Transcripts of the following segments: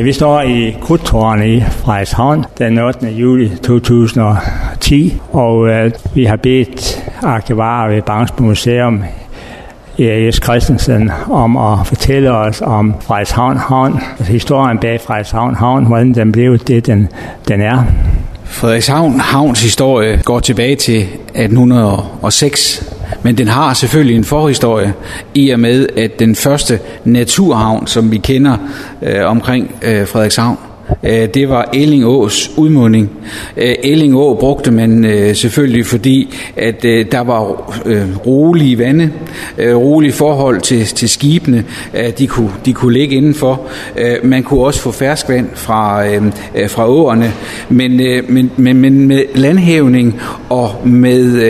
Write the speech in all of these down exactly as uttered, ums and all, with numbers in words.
Vi står i Krudttårnet i Frederikshavn den ottende juli to tusind og ti, og øh, vi har bedt arkivarer ved Bangsbo Museum, Erik S. Christensen, om at fortælle os om Frederikshavn Havn, altså historien bag Frederikshavn Havn, hvordan den blev det, den, den er. Frederikshavn Havns historie går tilbage til atten hundrede og seks, men den har selvfølgelig en forhistorie i og med, at den første naturhavn, som vi kender øh, omkring øh, Frederikshavn, det var Elling Ås udmunding. Elling Å brugte man selvfølgelig, fordi at der var rolige vande, rolige forhold til, til skibene, de kunne, de kunne ligge indenfor. Man kunne også få ferskvand fra, fra åerne, men, men, men, men med landhævning og med,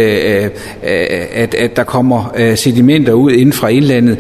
at, at der kommer sedimenter ud inden fra indlandet,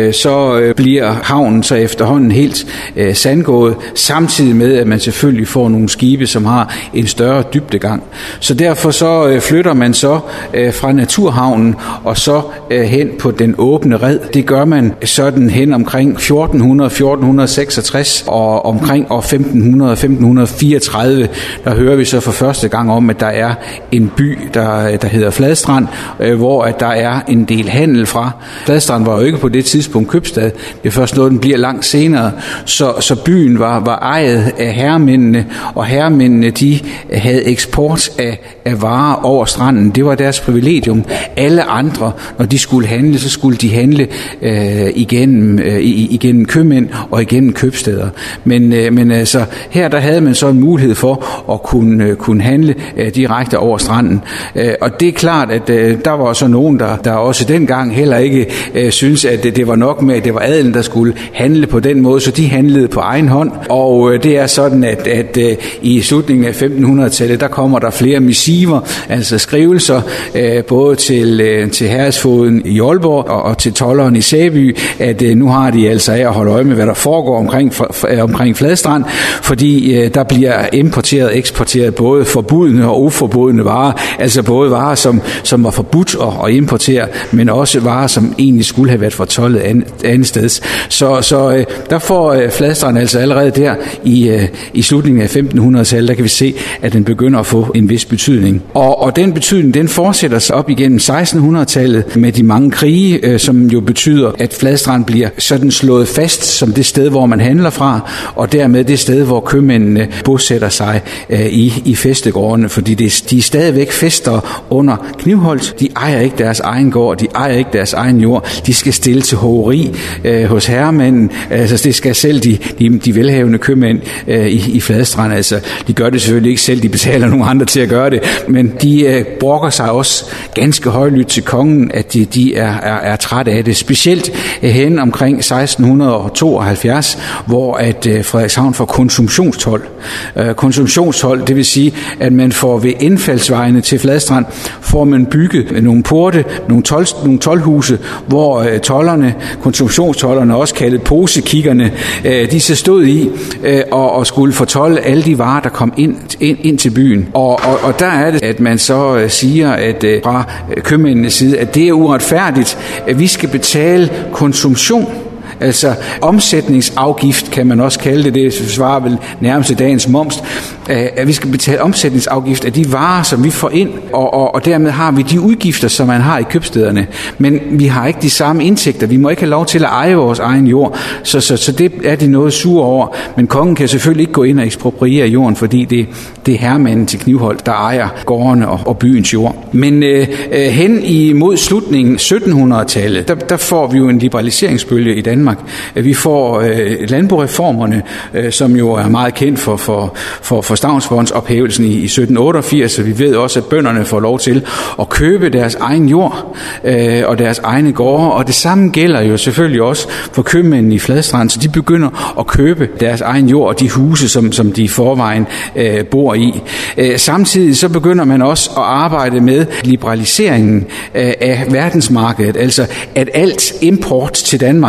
så bliver havnen så efterhånden helt sandgået, samtidig med at man selvfølgelig får nogle skibe, som har en større dybdegang. Så derfor så øh, flytter man så øh, fra naturhavnen og så øh, hen på den åbne red. Det gør man sådan hen omkring fjorten hundrede til fjorten seksogtres, og omkring år femten hundrede til femten fireogtredive, der hører vi så for første gang om, at der er en by, der, der hedder Fladstrand, øh, hvor at der er en del handel fra. Fladstrand var jo ikke på det tidspunkt købstad. Det er først noget, den bliver langt senere. Så, så byen var, var ejet af herremændene, og herremændene, de havde eksport af, af varer over stranden. Det var deres privilegium. Alle andre, når de skulle handle, så skulle de handle øh, igennem, øh, igennem købmænd og igennem købsteder. Men, øh, men altså, her der havde man så en mulighed for at kunne, øh, kunne handle øh, direkte over stranden. Øh, og det er klart, at øh, der var så nogen, der, der også dengang heller ikke øh, synes, at det, det var nok med, at det var adelen, der skulle handle på den måde, så de handlede på egen hånd. Og øh, det er sådan, at, at uh, i slutningen af femten hundrede-tallet, der kommer der flere missiver, altså skrivelser, uh, både til, uh, til herredsfogeden i Aalborg og, og til tolderen i Sæby, at uh, nu har de altså af at holde øje med, hvad der foregår omkring, for, for, omkring Fladstrand, fordi uh, der bliver importeret og eksporteret både forbudne og uforbudne varer, altså både varer, som, som var forbudt at, at importere, men også varer, som egentlig skulle have været fortoldet andet, andet sted. Så, så uh, der får uh, Fladstrand altså allerede der i uh, i slutningen af femten hundrede-tallet, der kan vi se, at den begynder at få en vis betydning. Og, og den betydning, den fortsætter sig op igennem seksten hundrede-tallet med de mange krige, øh, som jo betyder, at Fladstrand bliver sådan slået fast som det sted, hvor man handler fra, og dermed det sted, hvor købmændene bosætter sig øh, i, i festegårdene, fordi det, de er stadigvæk fester under Knivholt. De ejer ikke deres egen gård, de ejer ikke deres egen jord, de skal stille til hoveri øh, hos herremænden, altså det skal selv de, de, de velhavende købmænd øh, i, i Fladstrand, altså de gør det selvfølgelig ikke selv, de betaler nogle andre til at gøre det, men de øh, brokker sig også ganske højlydt til kongen, at de, de er, er, er trætte af det, specielt øh, hen omkring seksten tooghalvfjerds, hvor at øh, Frederikshavn får konsumtionstold. Øh, konsumtionstold, det vil sige, at man får ved indfaldsvejene til Fladstrand, får man bygget nogle porte, nogle, tol, nogle toldhuse, hvor øh, tolderne, konsumtionstolderne, også kaldet posekiggerne, øh, de så stod i øh, og, og skulle fortolde alle de varer, der kom ind, ind, ind til byen. Og, og, og der er det, at man så øh, siger, at øh, fra købmændenes side, at det er uretfærdigt, at vi skal betale konsumtion. Altså omsætningsafgift kan man også kalde det, det svarer vel nærmest til dagens moms, at vi skal betale omsætningsafgift af de varer, som vi får ind, og, og, og dermed har vi de udgifter, som man har i købstederne. Men vi har ikke de samme indtægter, vi må ikke have lov til at eje vores egen jord, så, så, så det er de noget sure over. Men kongen kan selvfølgelig ikke gå ind og ekspropriere jorden, fordi det, det er herremanden til Knivholt, der ejer gårdene og, og byens jord. Men øh, hen imod slutningen sytten hundrede-tallet, der, der får vi jo en liberaliseringsbølge i Danmark. Vi får øh, landboreformerne, øh, som jo er meget kendt for, for, for, for stavnsbåndsophævelsen i, i sytten otteogfirs, så vi ved også, at bønderne får lov til at købe deres egen jord øh, og deres egne gårde, og det samme gælder jo selvfølgelig også for købmændene i Fladstrand, så de begynder at købe deres egen jord og de huse, som, som de i forvejen øh, bor i. Øh, samtidig så begynder man også at arbejde med liberaliseringen øh, af verdensmarkedet, altså at alt import til Danmark øh,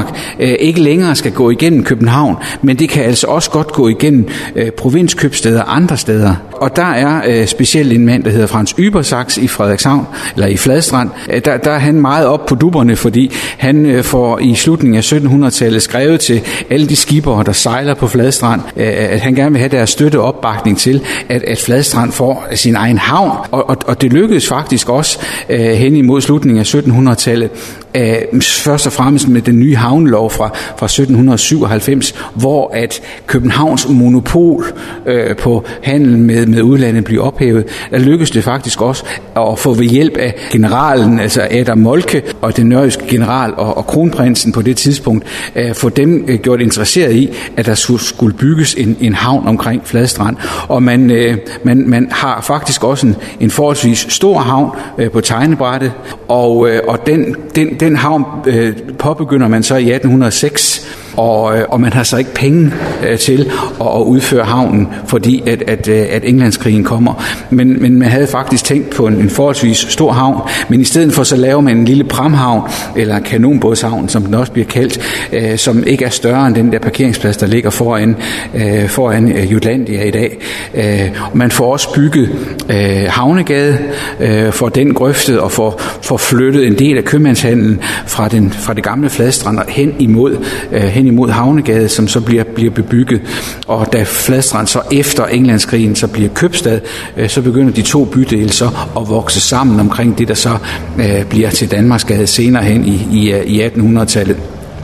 øh, ikke længere skal gå igennem København, men det kan altså også godt gå igennem øh, provinskøbsteder andre steder. Og der er øh, specielt en mand, der hedder Frans Ybersachs i Frederikshavn, eller i Fladstrand. Øh, der, der er han meget op på dupperne, fordi han øh, får i slutningen af syttenhundredetallet skrevet til alle de skippere, der sejler på Fladstrand, øh, at han gerne vil have deres støtte og opbakning til, at, at Fladstrand får sin egen havn. Og, og, og det lykkedes faktisk også øh, hen imod slutningen af syttenhundredetallet, øh, først og fremmest med den nye havnelov fra, fra sytten syvoghalvfems, hvor at Københavns monopol øh, på handel med, med udlandet bliver ophævet. Der lykkedes det faktisk også at få ved hjælp af generalen, altså Adam Moltke og den nørriske general og, og kronprinsen på det tidspunkt, øh, få dem øh, gjort interesseret i, at der skulle, skulle bygges en, en havn omkring Fladstrand. Og man, øh, man, man har faktisk også en, en forholdsvis stor havn øh, på tegnebrættet, og, øh, og den, den, den havn øh, påbegynder man så i atten hundrede og seks, og, øh, og man har så ikke penge øh, til at, at udføre havnen, fordi at, at, at Englandskrigen kommer. Men, men man havde faktisk tænkt på en, en forholdsvis stor havn, men i stedet for så laver man en lille pramhavn, eller en kanonbådshavn, som den også bliver kaldt, øh, som ikke er større end den der parkeringsplads, der ligger foran, øh, foran øh, Jutlandia i dag. Øh, man får også bygget øh, Havnegade, øh, for den grøftet og får, får flyttet en del af købmandshandlen fra, den, fra det gamle Fladstrand hen imod, øh, hen imod Havnegade, som så bliver, bliver bebygget. Og da Fladstrand så efter Englandskrigen så bliver købstad, øh, så begynder de to bydele så at vokse sammen omkring det, der så øh, bliver til Danmarksgade senere hen i, i, i attenhundredetallet.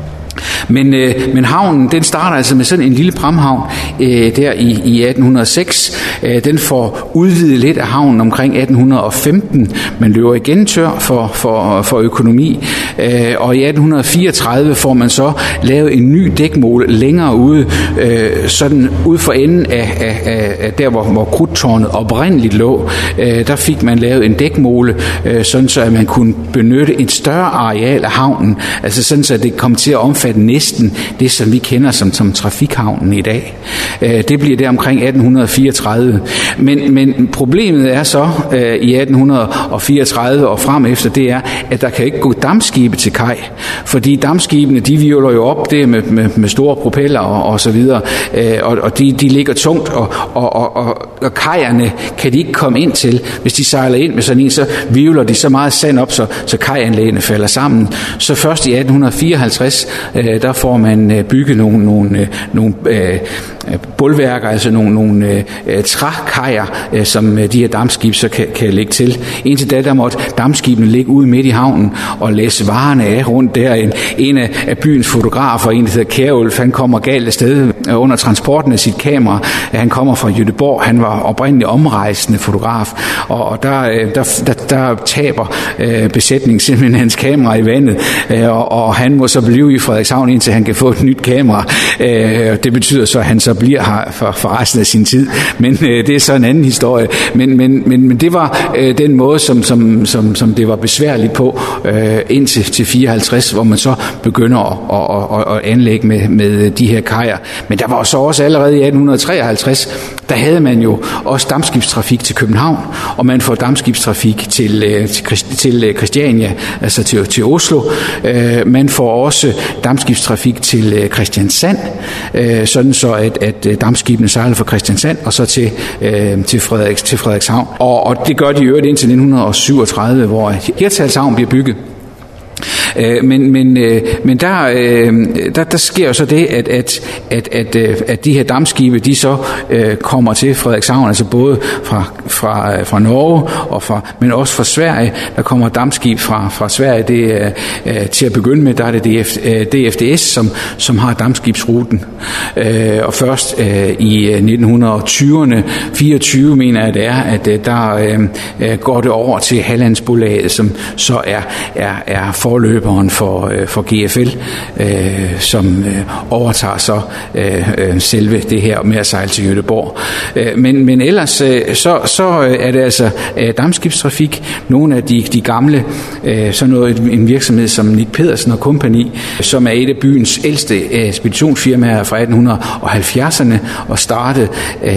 Men, øh, men havnen, den starter altså med sådan en lille pramhavn øh, der i, i atten hundrede og seks. Øh, den får udvidet lidt af havnen omkring atten hundrede og femten. Man løber igen tør for, for, for økonomi. Øh, og i atten fireogtredive får man så lavet en ny dækmole længere ude, øh, sådan ud for enden af, af, af der, hvor, hvor krudttårnet oprindeligt lå. Øh, der fik man lavet en dækmole, øh, sådan så at man kunne benytte et større areal af havnen. Altså sådan så at det kom til at omfatte næsten det, som vi kender som, som trafikhavnen i dag. Øh, det bliver der omkring atten fireogtredive. Men, men problemet er så øh, i atten fireogtredive og frem efter, det er, at der kan ikke gå dampskibe til kaj. Fordi dampskibene, de virvler jo op der med, med, med store propeller og, og så videre. Øh, og og de, de ligger tungt, og, og, og, og, og kajerne kan de ikke komme ind til. Hvis de sejler ind med sådan en, så virvler de så meget sand op, så, så kajanlægene falder sammen. Så først i atten fireoghalvtreds, øh, der får man bygget nogle, nogle, nogle øh, bulværker, altså nogle, nogle øh, trækajer, øh, som de her dampskib så kan, kan lægge til. Indtil da, der måtte dampskibene ligge ude midt i havnen og læse varerne af rundt der. En, en af, af byens fotografer, en der hedder Kjærulf, han kommer galt afsted under transporten af sit kamera. Han kommer fra Göteborg, han var oprindeligt omrejsende fotograf, og, og der, der, der, der taber øh, besætningen simpelthen hans kamera i vandet, øh, og, og han må så blive i Frederikshavn, indtil han kan få et nyt kamera. Øh, det betyder så, at han så bliver her for, for resten af sin tid, men øh, det er så en anden historie. Men, men, men, men det var øh, den måde, som, som, som, som det var besværligt på øh, indtil til fireoghalvtreds, hvor man så begynder at, at, at anlægge med, med de her kajer. Men der var så også allerede i atten treoghalvtreds, der havde man jo også dampskibstrafik til København, og man får dampskibstrafik til, til, til Christiania, altså til, til Oslo. Øh, man får også dampskibstrafik til Kristiansand, øh, sådan så at, at dampskibene sejler fra Kristiansand og så til, øh, til, Frederiks, til Frederikshavn. Og, og det gør de i øvrigt indtil nitten syvogtredive, hvor Hirtshalshavn bliver bygget. Men, men, men der, der, der sker jo så det, at, at, at, at, at de her dampskibe, de så kommer til Frederikshavn, altså både fra, fra, fra Norge, og fra, men også fra Sverige. Der kommer dampskib fra, fra Sverige, det er, til at begynde med, der er det D F D S, som, som har dampskibsruten. Og først i nitten tyverne, fireogtyve mener jeg det er, at der går det over til Hallandsbolaget, som så er, er, er forløber for, for G F L, øh, som øh, overtager så øh, selve det her med at sejle til Göteborg. Øh, men, men ellers øh, så, så er det altså dampskibstrafik. Nogle af de, de gamle, sådan noget, en virksomhed som Nick Pedersen og kompagni, som er et af byens ældste speditionsfirmaer fra atten halvfjerdserne og startede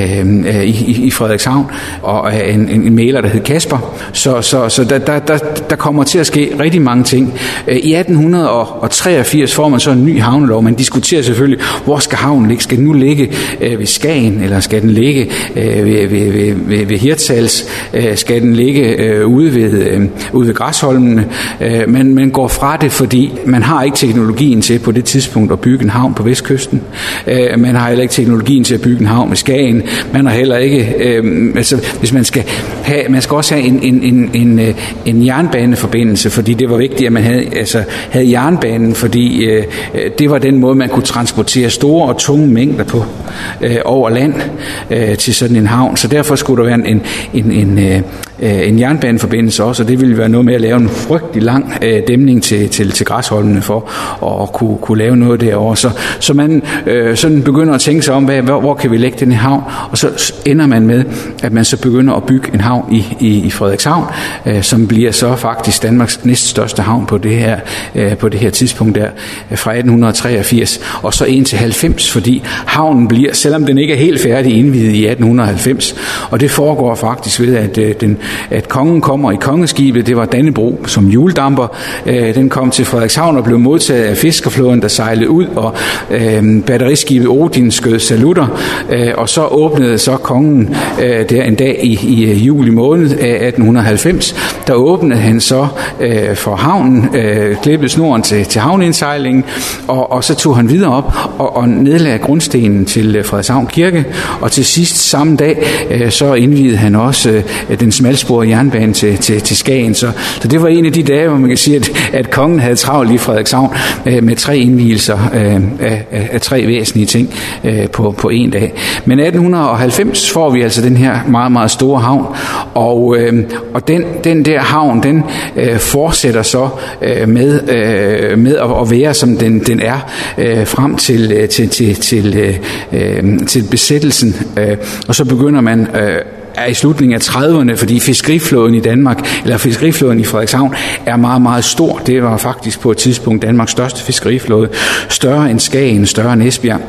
øh, i, i Frederikshavn, og en, en, en maler, der hed Kasper. Så, så, så der, der, der, der kommer til at ske rigtig mange ting. I atten treogfirs får man så en ny havnelov. Man diskuterer selvfølgelig, hvor skal havnen ligge? Skal den nu ligge øh, ved Skagen, eller skal den ligge øh, ved, ved, ved, ved, ved Hirtshals? Øh, skal den ligge øh, ude, ved, øh, ude ved Græsholmene? Øh, men man går fra det, fordi man har ikke teknologien til på det tidspunkt at bygge en havn på vestkysten. Øh, man har heller ikke teknologien til at bygge en havn med Skagen. Man har heller ikke, øh, altså hvis man skal have, man skal også have en, en, en, en, en jernbaneforbindelse, fordi det var vigtigt, at man havde, altså, havde jernbanen, fordi øh, det var den måde, man kunne transportere store og tunge mængder på øh, over land øh, til sådan en havn. Så derfor skulle der være en, en, en, en, øh, en jernbaneforbindelse også, og det ville være noget med at lave en frygtelig lang øh, dæmning til, til, til Græsholmene for at, at kunne, kunne lave noget derovre. Så, så man øh, sådan begynder at tænke sig om, hvad, hvor, hvor kan vi lægge den her havn, og så ender man med, at man så begynder at bygge en havn i, i, i Frederikshavn, øh, som bliver så faktisk Danmarks næststørste havn på det her, øh, på det her tidspunkt der, øh, fra atten treogfirs, og så indtil halvfems, fordi havnen bliver, selvom den ikke er helt færdig, indviet i atten halvfems, og det foregår faktisk ved, at, øh, den, at kongen kommer i kongeskibet. Det var Dannebro som hjuldamper. Øh, den kom til Frederikshavn og blev modtaget af fiskerflåden, der sejlede ud, og øh, batteriskibet Odin skød salutter, øh, og så åbnede så kongen øh, der en dag i, i juli måned af atten halvfems, der åbnede han så øh, for havnen, øh, klippede snoren til, til havneindsejlingen, og, og så tog han videre op og, og nedlagde grundstenen til Frederikshavn Kirke, og til sidst samme dag, øh, så indviede han også øh, den smalsporede jernbane til, til, til Skagen. Så, så det var en af de dage, hvor man kan sige, at, at kongen havde travlt i Frederikshavn øh, med tre indvielser øh, af, af, af tre væsentlige ting øh, på, på en dag. Men atten halvfems får vi altså den her meget, meget store havn, og, øh, og den, den der havn, den øh, fortsætter så øh, med, øh, med at, at være, som den, den er, øh, frem til, til, til, til, øh, til besættelsen, øh, og så begynder man øh, er i slutningen af trediverne, fordi fiskeriflåden i Danmark, eller fiskeriflåden i Frederikshavn, er meget, meget stor. Det var faktisk på et tidspunkt Danmarks største fiskeriflåde, større end Skagen, større end Esbjerg.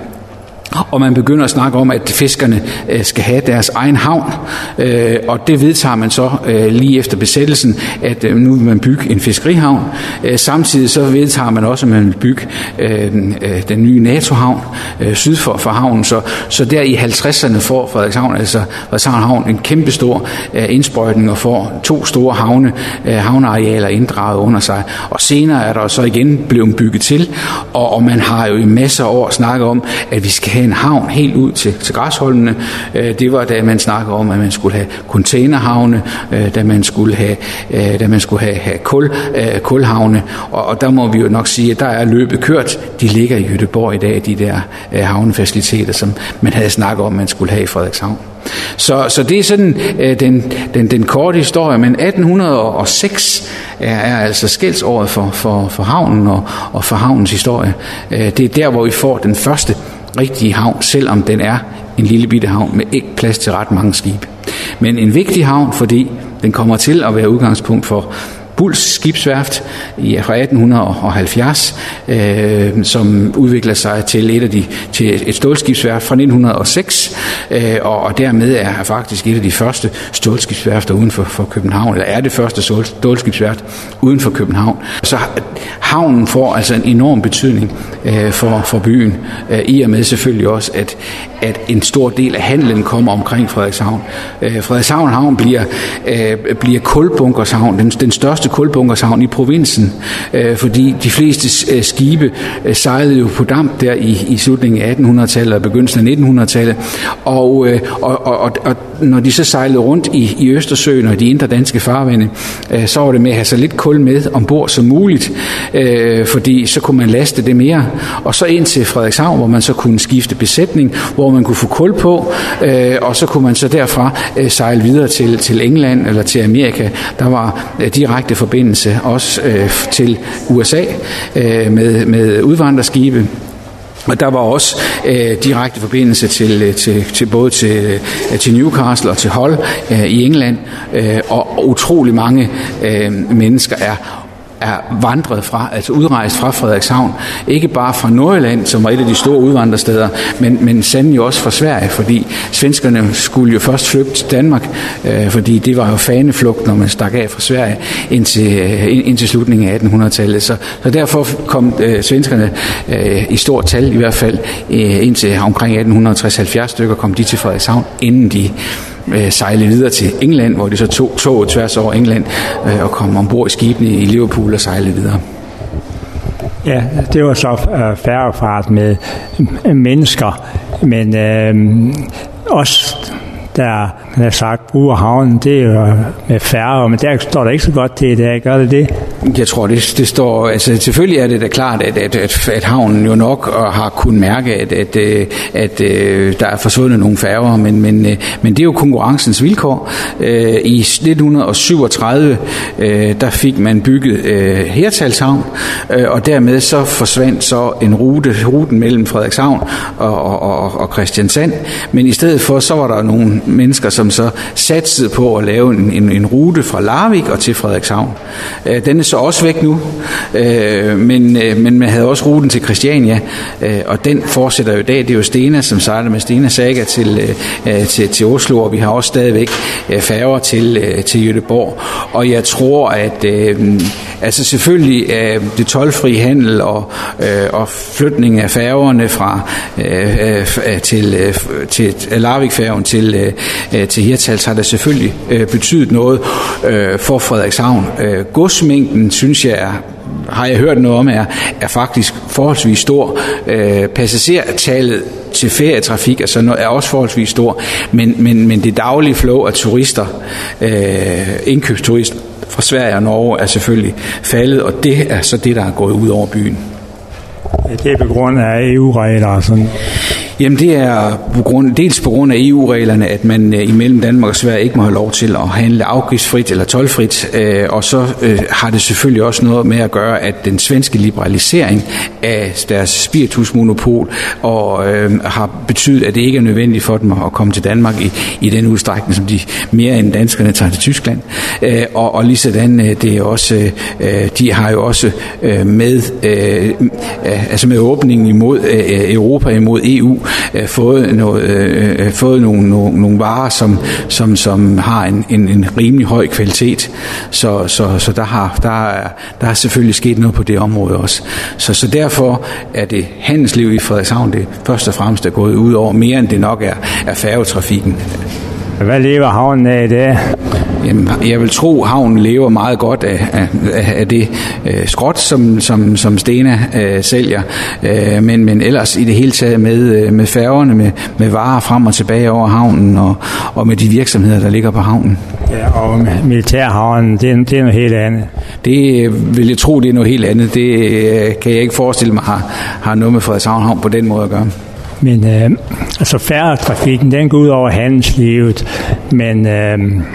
Og man begynder at snakke om, at fiskerne øh, skal have deres egen havn, øh, og det vedtager man så øh, lige efter besættelsen, at øh, nu vil man bygge en fiskerihavn. Øh, samtidig så vedtager man også, at man vil bygge øh, øh, den nye NATO-havn øh, syd for, for havnen. Så, så der i halvtredserne får Frederikshavn, altså Frederikshavn Havn, en kæmpestor øh, indsprøjtning og får to store havne, øh, havnearealer inddraget under sig. Og senere er der så igen blevet bygget til, og, og man har jo i masser af år snakket om, at vi skal have en havn helt ud til, til Græsholmene. Øh, det var da man snakkede om, at man skulle have containerhavne, øh, da man skulle have, øh, da man skulle have, have kul, øh, kulhavne, og, og der må vi jo nok sige, at der er løbet kørt. De ligger i Göteborg i dag, de der øh, havnefaciliteter, som man havde snakket om, man skulle have i Frederikshavn. Så, så det er sådan øh, den, den, den korte historie, men atten hundrede og seks er, er altså skældsåret for, for, for havnen og, og for havnens historie. Øh, det er der, hvor vi får den første rigtige havn, selvom den er en lille bitte havn med ikke plads til ret mange skibe. Men en vigtig havn, fordi den kommer til at være udgangspunkt for Bulls skibsværft fra atten halvfjerds, øh, som udvikler sig til et af de til et stålskibsværft fra nitten hundrede og seks, øh, og, og dermed er faktisk et af de første stålskibsværfter uden for, for København, eller er det første stålskibsværft uden for København. Så havnen får altså en enorm betydning øh, for, for byen, øh, i og med selvfølgelig også, at, at en stor del af handlen kommer omkring Frederikshavn. Øh, Frederikshavn Havn bliver, øh, bliver kulbunkershavn, den, den største kulbunkershavn i provinsen, øh, fordi de fleste øh, skibe øh, sejlede jo på damp der i, i slutningen af attenhundredetallet og begyndelsen af nittenhundredetallet, og, øh, og, og, og, og når de så sejlede rundt i, i Østersøen og de indre danske farvande, øh, så var det med at have så lidt kul med ombord som muligt, øh, fordi så kunne man laste det mere, og så ind til Frederikshavn, hvor man så kunne skifte besætning, hvor man kunne få kul på, øh, og så kunne man så derfra øh, sejle videre til, til England eller til Amerika. Der var øh, direkte forbindelse også øh, til U S A øh, med, med udvandrerskibe. Og der var også øh, direkte forbindelse til, til, til både til, til Newcastle og til Hull øh, i England, øh, og utrolig mange øh, mennesker er er vandret fra, altså udrejst fra Frederikshavn, ikke bare fra Nordjylland, som var et af de store udvandresteder, men, men sandelig også fra Sverige, fordi svenskerne skulle jo først flygte til Danmark, øh, fordi det var jo faneflugt, når man stak af fra Sverige indtil, øh, indtil slutningen af attenhundredetallet. Så, så derfor kom øh, svenskerne øh, i stort tal i hvert fald øh, indtil omkring atten tres til halvfjerds stykker kom de til Frederikshavn, inden de sejle videre til England, hvor de så tog toget tværs over England øh, og kom ombord i skibene i Liverpool og sejlede videre. Ja, det var så øh, færgefart med øh, mennesker, men øh, også der har sagt, bruger havnen, det er jo med færger, men der står der ikke så godt til i dag, gør det det? Jeg tror, det, det står, altså selvfølgelig er det da klart, at, at, at, at havnen jo nok har kunnet mærke, at, at, at, at, at der er forsvundet nogle færger, men, men, men det er jo konkurrencens vilkår. I nitten syvogtredive, der fik man bygget Hirtshalshavn, og dermed så forsvandt så en rute, ruten mellem Frederikshavn og, og, og Kristiansand, men i stedet for, så var der nogle mennesker, som så satsede på at lave en, en, en rute fra Larvik og til Frederikshavn. Øh, den er så også væk nu, øh, men, øh, men man havde også ruten til Christiania, øh, og den fortsætter jo i dag. Det er jo Stena, som sejler med Stena Saga til, øh, til, til Oslo, og vi har også stadigvæk øh, færger til, øh, til Göteborg. Og jeg tror, at øh, altså selvfølgelig øh, det toldfri handel og, øh, og flytning af færgerne fra øh, øh, til, øh, til Larvik-færgen til øh, til Hirtshals har det selvfølgelig øh, betydet noget øh, for Frederikshavn. Øh, godsmængden, synes jeg, er, har jeg hørt noget om, er, er faktisk forholdsvis stor. Øh, passagertallet til ferietrafik altså, er også forholdsvis stor, men, men, men det daglige flow af turister, øh, indkøbsturister fra Sverige og Norge, er selvfølgelig faldet, og det er så det, der er gået ud over byen. Det er på grund af E U-regler og sådan. Jamen det er på grund, dels på grund af E U-reglerne, at man øh, imellem Danmark og Sverige ikke må have lov til at handle afgiftsfrit eller toldfrit, øh, og så øh, har det selvfølgelig også noget med at gøre, at den svenske liberalisering af deres spiritusmonopol og øh, har betydet, at det ikke er nødvendigt for dem at komme til Danmark i, i den udstrækning, som de mere end danskerne tager til Tyskland. Øh, og, og lige sådan, øh, det er også, øh, de har jo også øh, med, øh, øh, altså med åbningen imod øh, Europa, imod E U, Øh, fået, noget, øh, fået nogle, nogle, nogle varer, som, som, som har en, en, en rimelig høj kvalitet. Så, så, så der, har, der, er, der har selvfølgelig sket noget på det område også. Så, så derfor er det handelsliv i Frederikshavn, det først og fremmest er gået ud over mere, end det nok er, er færgetrafikken. Hvad lever havnen af i dag? Jamen, jeg vil tro, at havnen lever meget godt af, af, af det øh, skrot, som, som, som Stena øh, sælger, øh, men, men ellers i det hele taget med, med færgerne, med, med varer frem og tilbage over havnen, og, og med de virksomheder, der ligger på havnen. Ja, og militærhavnen, det er, det er noget helt andet. Det vil jeg tro, det er noget helt andet. Det øh, kan jeg ikke forestille mig har, har noget med Frederikshavn Havn på den måde at gøre. Men øh, altså færgetrafikken, den går ud over handelslivet, men øh,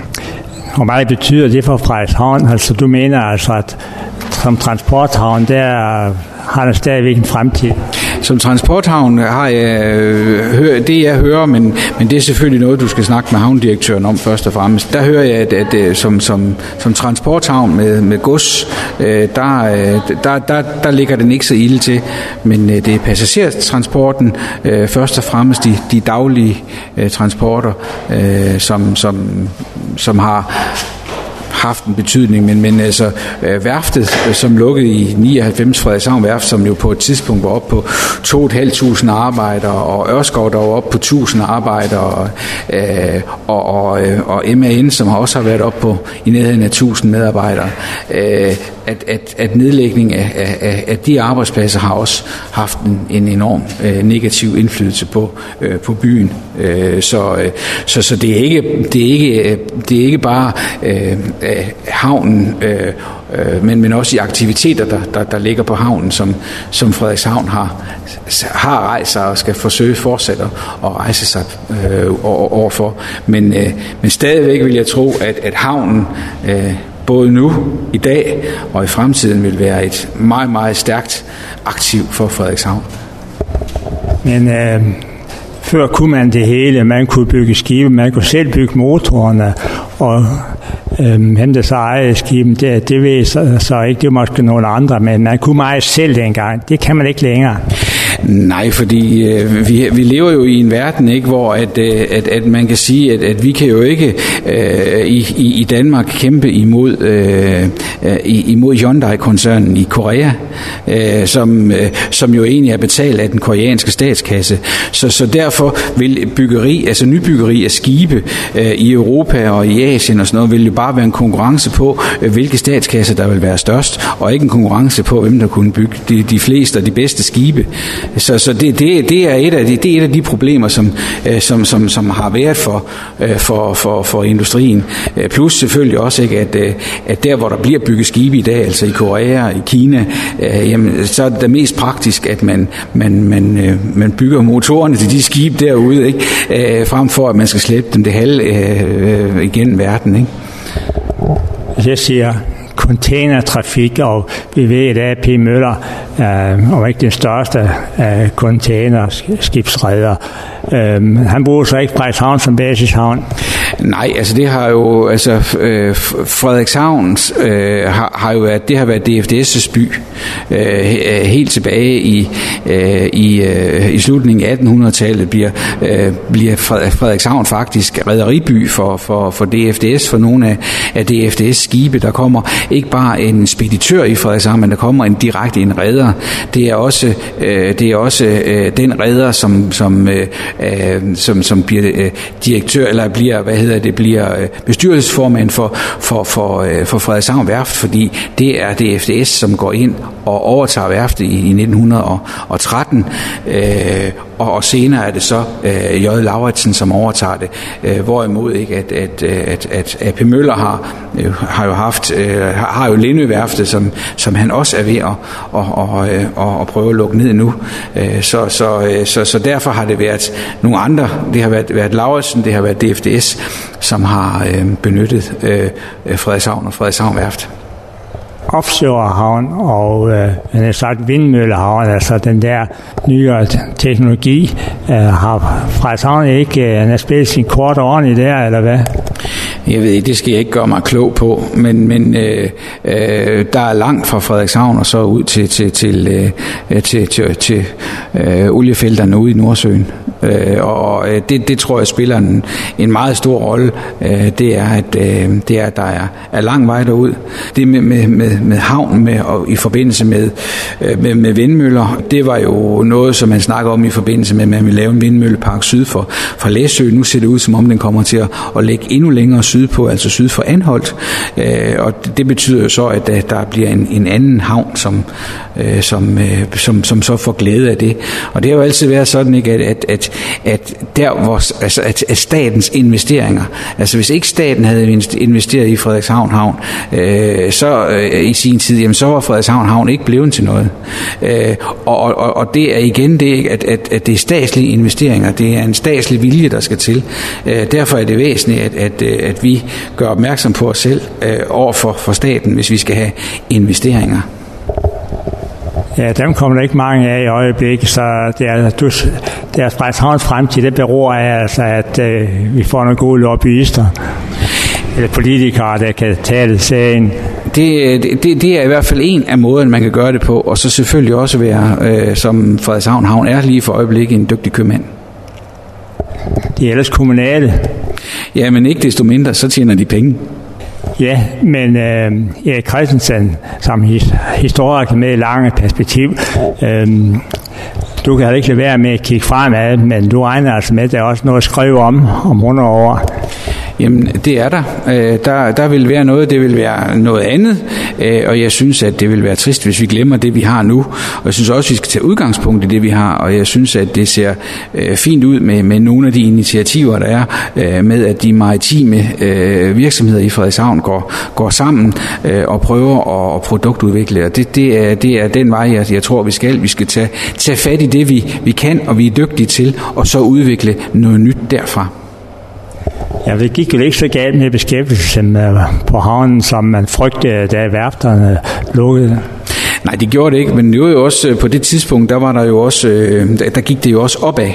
hvor meget betyder det for Frederikshavn? Altså du mener altså, at som transporthavn, der har der stadigvæk en fremtid? Som transporthavn har jeg øh, det jeg hører, men, men det er selvfølgelig noget, du skal snakke med havndirektøren om først og fremmest. Der hører jeg, at, at, at som, som, som transporthavn med, med gods, øh, der, der, der, der ligger den ikke så ilde til, men øh, det er passagertransporten, øh, først og fremmest de, de daglige øh, transporter, øh, som, som, som har haft en betydning, men, men altså øh, værftet, som lukkede i nioghalvfems, Frederikshavn Værft, som jo på et tidspunkt var oppe på to tusind fem hundrede arbejdere, og Ørskov, der var oppe på tusind arbejdere, øh, og, og, og M A N, som også har været oppe på i nærheden af tusind medarbejdere. Øh, at, at, at nedlægning af, af, af de arbejdspladser har også haft en, en enorm øh, negativ indflydelse på, øh, på byen. Øh, så, øh, så, så det er ikke, det er ikke, det er ikke bare øh, havnen, øh, øh, men, men også de aktiviteter, der, der, der ligger på havnen, som, som Frederikshavn har, har rejst sig og skal forsøge fortsat at rejse sig øh, overfor. Men, øh, men stadigvæk vil jeg tro, at, at havnen øh, både nu, i dag og i fremtiden vil være et meget, meget stærkt aktiv for Frederikshavn. Men øh, før kunne man det hele. Man kunne bygge skibe, man kunne selv bygge motorerne, og øh, hente sig eget skibe. Det, det ved så, så ikke, det er måske nogle andre, men man kunne meget selv dengang. Det kan man ikke længere. Nej, fordi øh, vi, vi lever jo i en verden, ikke, hvor at, øh, at, at man kan sige, at, at vi kan jo ikke øh, i, i Danmark kæmpe imod, øh, imod Hyundai-koncernen i Korea, øh, som, øh, som jo egentlig er betalt af den koreanske statskasse. Så, så derfor vil byggeri, altså nybyggeri af skibe øh, i Europa og i Asien og sådan noget, vil jo bare være en konkurrence på, øh, hvilke statskasser der vil være størst, og ikke en konkurrence på, hvem der kunne bygge de, de fleste og de bedste skibe. Så, så det, det, det, er et af de, det er et af de problemer, som, som, som, som har været for, for, for, for industrien. Plus selvfølgelig også, ikke, at, at der, hvor der bliver bygget skibe i dag, altså i Korea, i Kina, jamen, så er det mest praktisk, at man, man, man, man bygger motorerne til de skibe derude, ikke, frem for at man skal slæbe dem det halve igennem verden. Ikke? Jeg siger containertrafik, og vi ved, at A P Møller øh, og ikke den største øh, containerskibsreder. Øh, han bruger så ikke Frederikshavn som basishavn. Nej, altså det har jo, altså øh, Frederikshavn øh, har, har jo været, det har været D F D S' by øh, helt tilbage i øh, i, øh, i slutningen af attenhundredetallet bliver øh, bliver Frederikshavn faktisk rederiby for for for D F D S, for nogle af, af D F D S skibe. Der kommer ikke bare en speditør i Frederikshavn, men der kommer en direkte en reder. Det er også øh, det er også øh, den reder, som som øh, som som bliver øh, direktør eller bliver hvad hedder det bliver bestyrelsesformand for for for for Frederikshavn Værft, fordi det er D F D S, som går ind og overtager værftet i, i nitten tretten, øh, og, og senere er det så øh, J. Lauritsen, som overtager det. Øh, hvorimod ikke at at at, at A P Møller har øh, har jo haft øh, har jo Lindø-værftet, som som han også er ved at og og og, og prøve at lukke ned nu. Øh, så så så så derfor har det været nogle andre. Det har været været Lauritsen, det har været D F D S, som har øh, benyttet øh, Frederikshavn og Frederikshavn Værft. Offshorehavn og øh, han har sagt vindmøllehavn, altså den der nyere teknologi, øh, har Frederikshavn ikke, øh, han har spillet sin kort ordentligt der, eller hvad? Jeg ved ikke, det skal jeg ikke gøre mig klog på, men, men øh, øh, der er langt fra Frederikshavn og så ud til, til, til, øh, til, til, til øh, oliefelterne ude i Nordsøen. Øh, og øh, det, det tror jeg spiller en, en meget stor rolle. Øh, det er, at øh, det er, at der er, er lang vej derud. Det med, med, med, med havn med, og i forbindelse med, øh, med, med vindmøller, det var jo noget, som man snakker om i forbindelse med, at man vil lave en vindmøllepark syd for, for Læsø. Nu ser det ud, som om den kommer til at, at ligge endnu længere sydpå, altså syd for Anholt. Øh, og det, det betyder jo så, at, at der bliver en, en anden havn, som, øh, som, øh, som, som så får glæde af det. Og det har jo altid været sådan, ikke, at, at, at, at der hvor altså, at, at statens investeringer, altså hvis ikke staten havde investeret i Frederikshavn Havn, øh, så øh, i sin tid, jamen, så var Frederikshavn Havn ikke blevet til noget. Øh, og, og, og det er igen det, at, at, at det er statslige investeringer, det er en statslig vilje, der skal til. Øh, derfor er det væsentligt, at, at, at vi gør opmærksom på os selv øh, over for, for staten, hvis vi skal have investeringer. Ja, dem kommer der ikke mange af i øjeblikket, så det er, du, det er Frederikshavns fremtid, det beror af, altså, at øh, vi får nogle gode lobbyister, eller politikere, der kan tale sagen. Det, det, det er i hvert fald en af måderne, man kan gøre det på, og så selvfølgelig også være, øh, som Frederikshavn Havn er lige for øjeblikket, en dygtig købmand. De er ellers kommunale. Ja, men ikke desto mindre, så tjener de penge. Ja, men øh, Erik Christensen, som his, historiker med lange perspektiv, øh, du kan ikke lade være med at kigge fremad, men du regner altså med, at der er også noget at skrive om om hundrede år. Jamen, det er der. Øh, der. Der vil være noget, det vil være noget andet, øh, og jeg synes, at det vil være trist, hvis vi glemmer det, vi har nu. Og jeg synes også, at vi skal tage udgangspunkt i det, vi har, og jeg synes, at det ser øh, fint ud med, med nogle af de initiativer, der er, øh, med at de maritime øh, virksomheder i Frederikshavn går, går sammen øh, og prøver at, at produktudvikle. Og det, det, er, det er den vej, jeg, jeg tror, vi skal. Vi skal tage, tage fat i det, vi, vi kan, og vi er dygtige til, og så udvikle noget nyt derfra. Ja, det gik jo ikke så galt med beskæftigelsen på havnen, som man frygtede, da værfterne lukkede. Nej, det gjorde det ikke, men det var jo også på det tidspunkt, der var der jo også, der gik det jo også opad.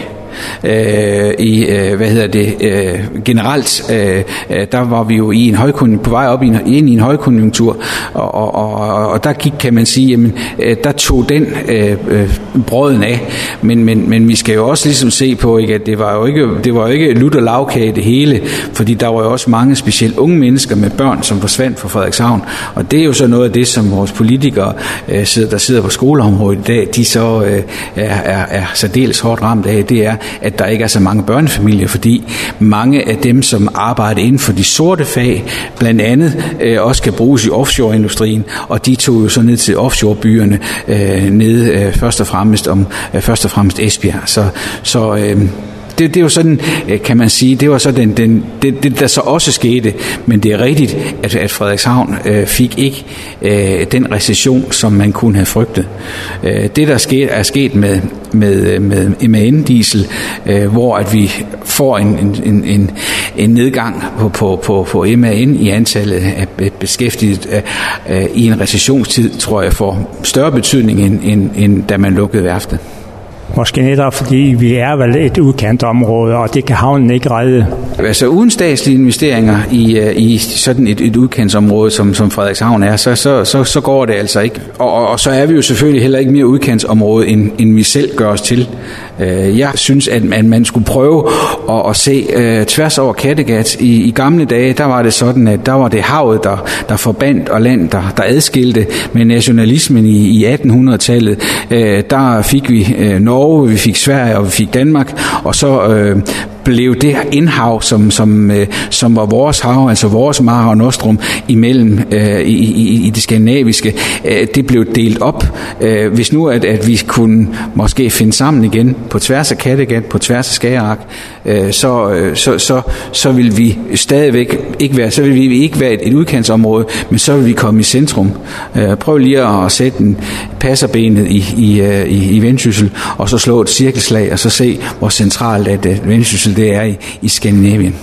Øh, i øh, hvad hedder det øh, generelt øh, der var vi jo i en højkonjunktur, på vej op i en, ind i en højkonjunktur, og, og, og, og der gik, kan man sige, jamen, øh, der tog den øh, øh, brøden af, men, men, men vi skal jo også ligesom se på, ikke, at det var jo ikke det var jo ikke lutter lavkage det hele, fordi der var jo også mange specielt unge mennesker med børn, som forsvandt fra Frederikshavn, og det er jo så noget af det, som vores politikere øh, sidder, der sidder på skoleområdet i dag, de så øh, er, er, er særdeles hårdt ramt af, det er, at der ikke er så mange børnefamilier, fordi mange af dem, som arbejder inden for de sorte fag, blandt andet øh, også kan bruges i offshore-industrien, og de tog jo så ned til offshore-byerne, øh, ned øh, først og fremmest om øh, først og fremmest Esbjerg. Så, så øh, Det, det er jo sådan, kan man sige, det var så den, den, det, det, der så også skete, men det er rigtigt, at, at Frederikshavn øh, fik ikke øh, den recession, som man kunne have frygtet. Øh, det, der skete, er sket med, med, med M A N-diesel, øh, hvor at vi får en, en, en, en nedgang på, på, på, på M A N i antallet af beskæftiget øh, i en recessionstid, tror jeg, får større betydning, end, end, end da man lukkede værftet. Måske netop fordi vi er vel et udkantområde, og det kan havnen ikke redde. Altså uden statslige investeringer i, i sådan et, et udkantsområde, som, som Frederikshavn er, så, så, så, så går det altså ikke. Og, og, og så er vi jo selvfølgelig heller ikke mere udkantsområde, end, end vi selv gør os til. Jeg synes, at man, man skulle prøve at, at se uh, tværs over Kattegat. I, I gamle dage, der var det sådan, at der var det havet, der, der forbandt, og land, der, der adskilte. Med nationalismen i, i attenhundredetallet, uh, der fik vi uh, Norge, vi fik Sverige, og vi fik Danmark, og så uh, blev det indhav, som, som, øh, som var vores hav, altså vores Mare Nostrum, imellem øh, i, i, i det skandinaviske, øh, det blev delt op. Øh, hvis nu, at, at vi kunne måske finde sammen igen på tværs af Kattegat, på tværs af Skagerrak, øh, så, øh, så, så, så vil vi stadigvæk ikke være, så vil vi ikke være et, et udkantsområde, men så vil vi komme i centrum. Øh, prøv lige at sætte en passerbenet i, i, i, i Vendsyssel, og så slå et cirkelslag, og så se, hvor centralt at uh, Vendsyssel det er i, i Skandinavien.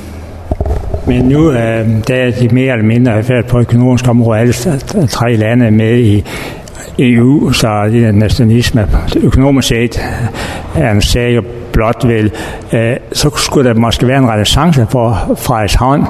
Men nu øh, der er de mere eller mindre på økonomisk område, alle tre lande med i E U, så det der nationalisme økonomisk set er en sag blot vel, øh, så skulle der måske være en renæssance for Frederikshavn.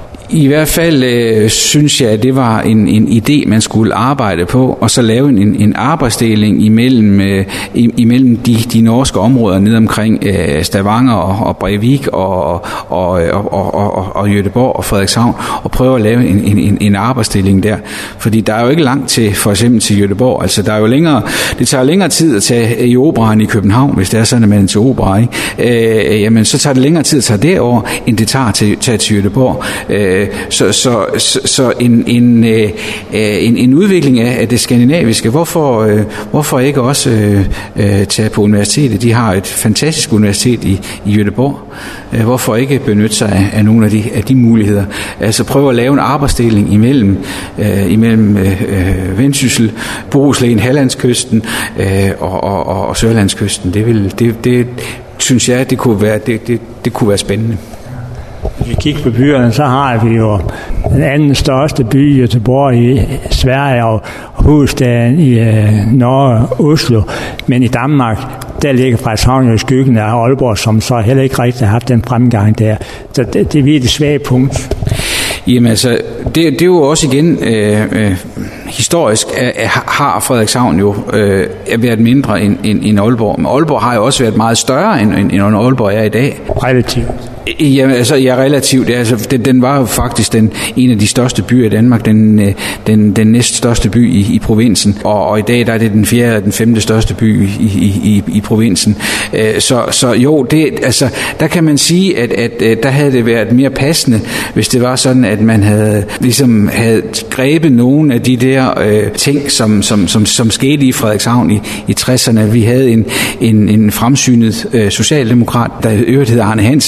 I hvert fald øh, synes jeg, at det var en, en idé, man skulle arbejde på, og så lave en, en arbejdsdeling imellem, øh, imellem de, de norske områder ned omkring øh, Stavanger og, og Brevik og, og, og, og, og, og Göteborg og Frederikshavn, og prøve at lave en, en, en arbejdsdeling der. Fordi der er jo ikke langt til, for eksempel til Göteborg. Altså, der er jo længere, det tager længere tid at tage i operaen i København, hvis det er sådan, at man er til opera, ikke? Øh, jamen, så tager det længere tid at tage derover, end det tager til, tage til Göteborg. Øh, Så, så, så, så en, en, øh, en, en udvikling af, af det skandinaviske, hvorfor, øh, hvorfor ikke også øh, tage på universitetet? De har et fantastisk universitet i, i Göteborg. Øh, hvorfor ikke benytte sig af, af nogle af de, af de muligheder? Altså prøve at lave en arbejdsdeling imellem, øh, imellem øh, Vendsyssel, Bohuslän, Hallandskysten øh, og, og, og, og Sørlandskysten. Det, vil, det, det synes jeg, det kunne være, det, det, det kunne være spændende. Hvis vi kigger på byerne, så har vi jo den anden største by, Göteborg i Sverige, og hovedstaden i øh, Norge, Oslo. Men i Danmark, der ligger Frederikshavn jo i skyggen af Aalborg, som så heller ikke rigtig har haft den fremgang der. Så det, det er virkelig svage punkt. Jamen altså, det, det er jo også igen øh, øh, historisk, at, at har Frederikshavn jo øh, været mindre end, end, end Aalborg. Men Aalborg har jo også været meget større, end, end Aalborg er i dag. Relativt. Jamen, altså, ja, relativt. Altså, den, den var jo faktisk den, en af de største byer i Danmark, den, den, den næst største by i, i provinsen, og, og i dag der er det den fjerde og den femte største by i, i, i, i provinsen. Så, så jo, det, altså, der kan man sige, at, at der havde det været mere passende, hvis det var sådan, at man havde, ligesom, havde grebet nogle af de der øh, ting, som, som, som, som skete i Frederikshavn i, i tresserne. Vi havde en, en, en fremsynet øh, socialdemokrat, der i øvrigt hed Arne Hansen,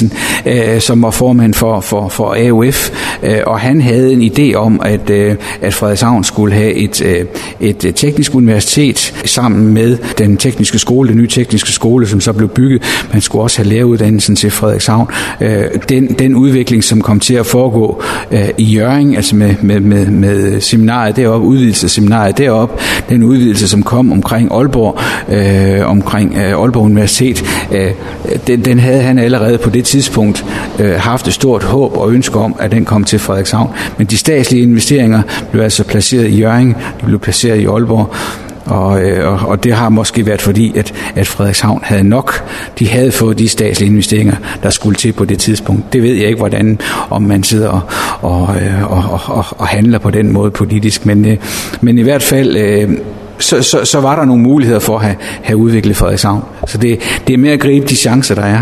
øh, som var formand for, for, for A U F, øh, og han havde en idé om, at, øh, at Frederikshavn skulle have et, øh, et teknisk universitet sammen med den tekniske skole, den nye tekniske skole, som så blev bygget. Man skulle også have læreruddannelsen til Frederikshavn. Øh, den, den udvikling, som kom til at foregå øh, i Hjørring, altså med, med, med, med seminariet deroppe, udvidelse af seminariet deroppe, den udvidelse, som kom omkring Aalborg, øh, omkring øh, Aalborg Universitet, øh, den, den havde han allerede på det tidspunkt øh, haft et stort håb og ønske om, at den kom til Frederikshavn. Men de statslige investeringer blev altså placeret i Hjørring, de blev placeret i Aalborg, og, og, og det har måske været fordi, at, at Frederikshavn havde nok, de havde fået de statslige investeringer, der skulle til på det tidspunkt. Det ved jeg ikke, hvordan, om man sidder og, og, og, og, og handler på den måde politisk, men, men i hvert fald Så, så, så var der nogle muligheder for at have, have udviklet Frederikshavn. Så det, det er mere at gribe de chancer, der er.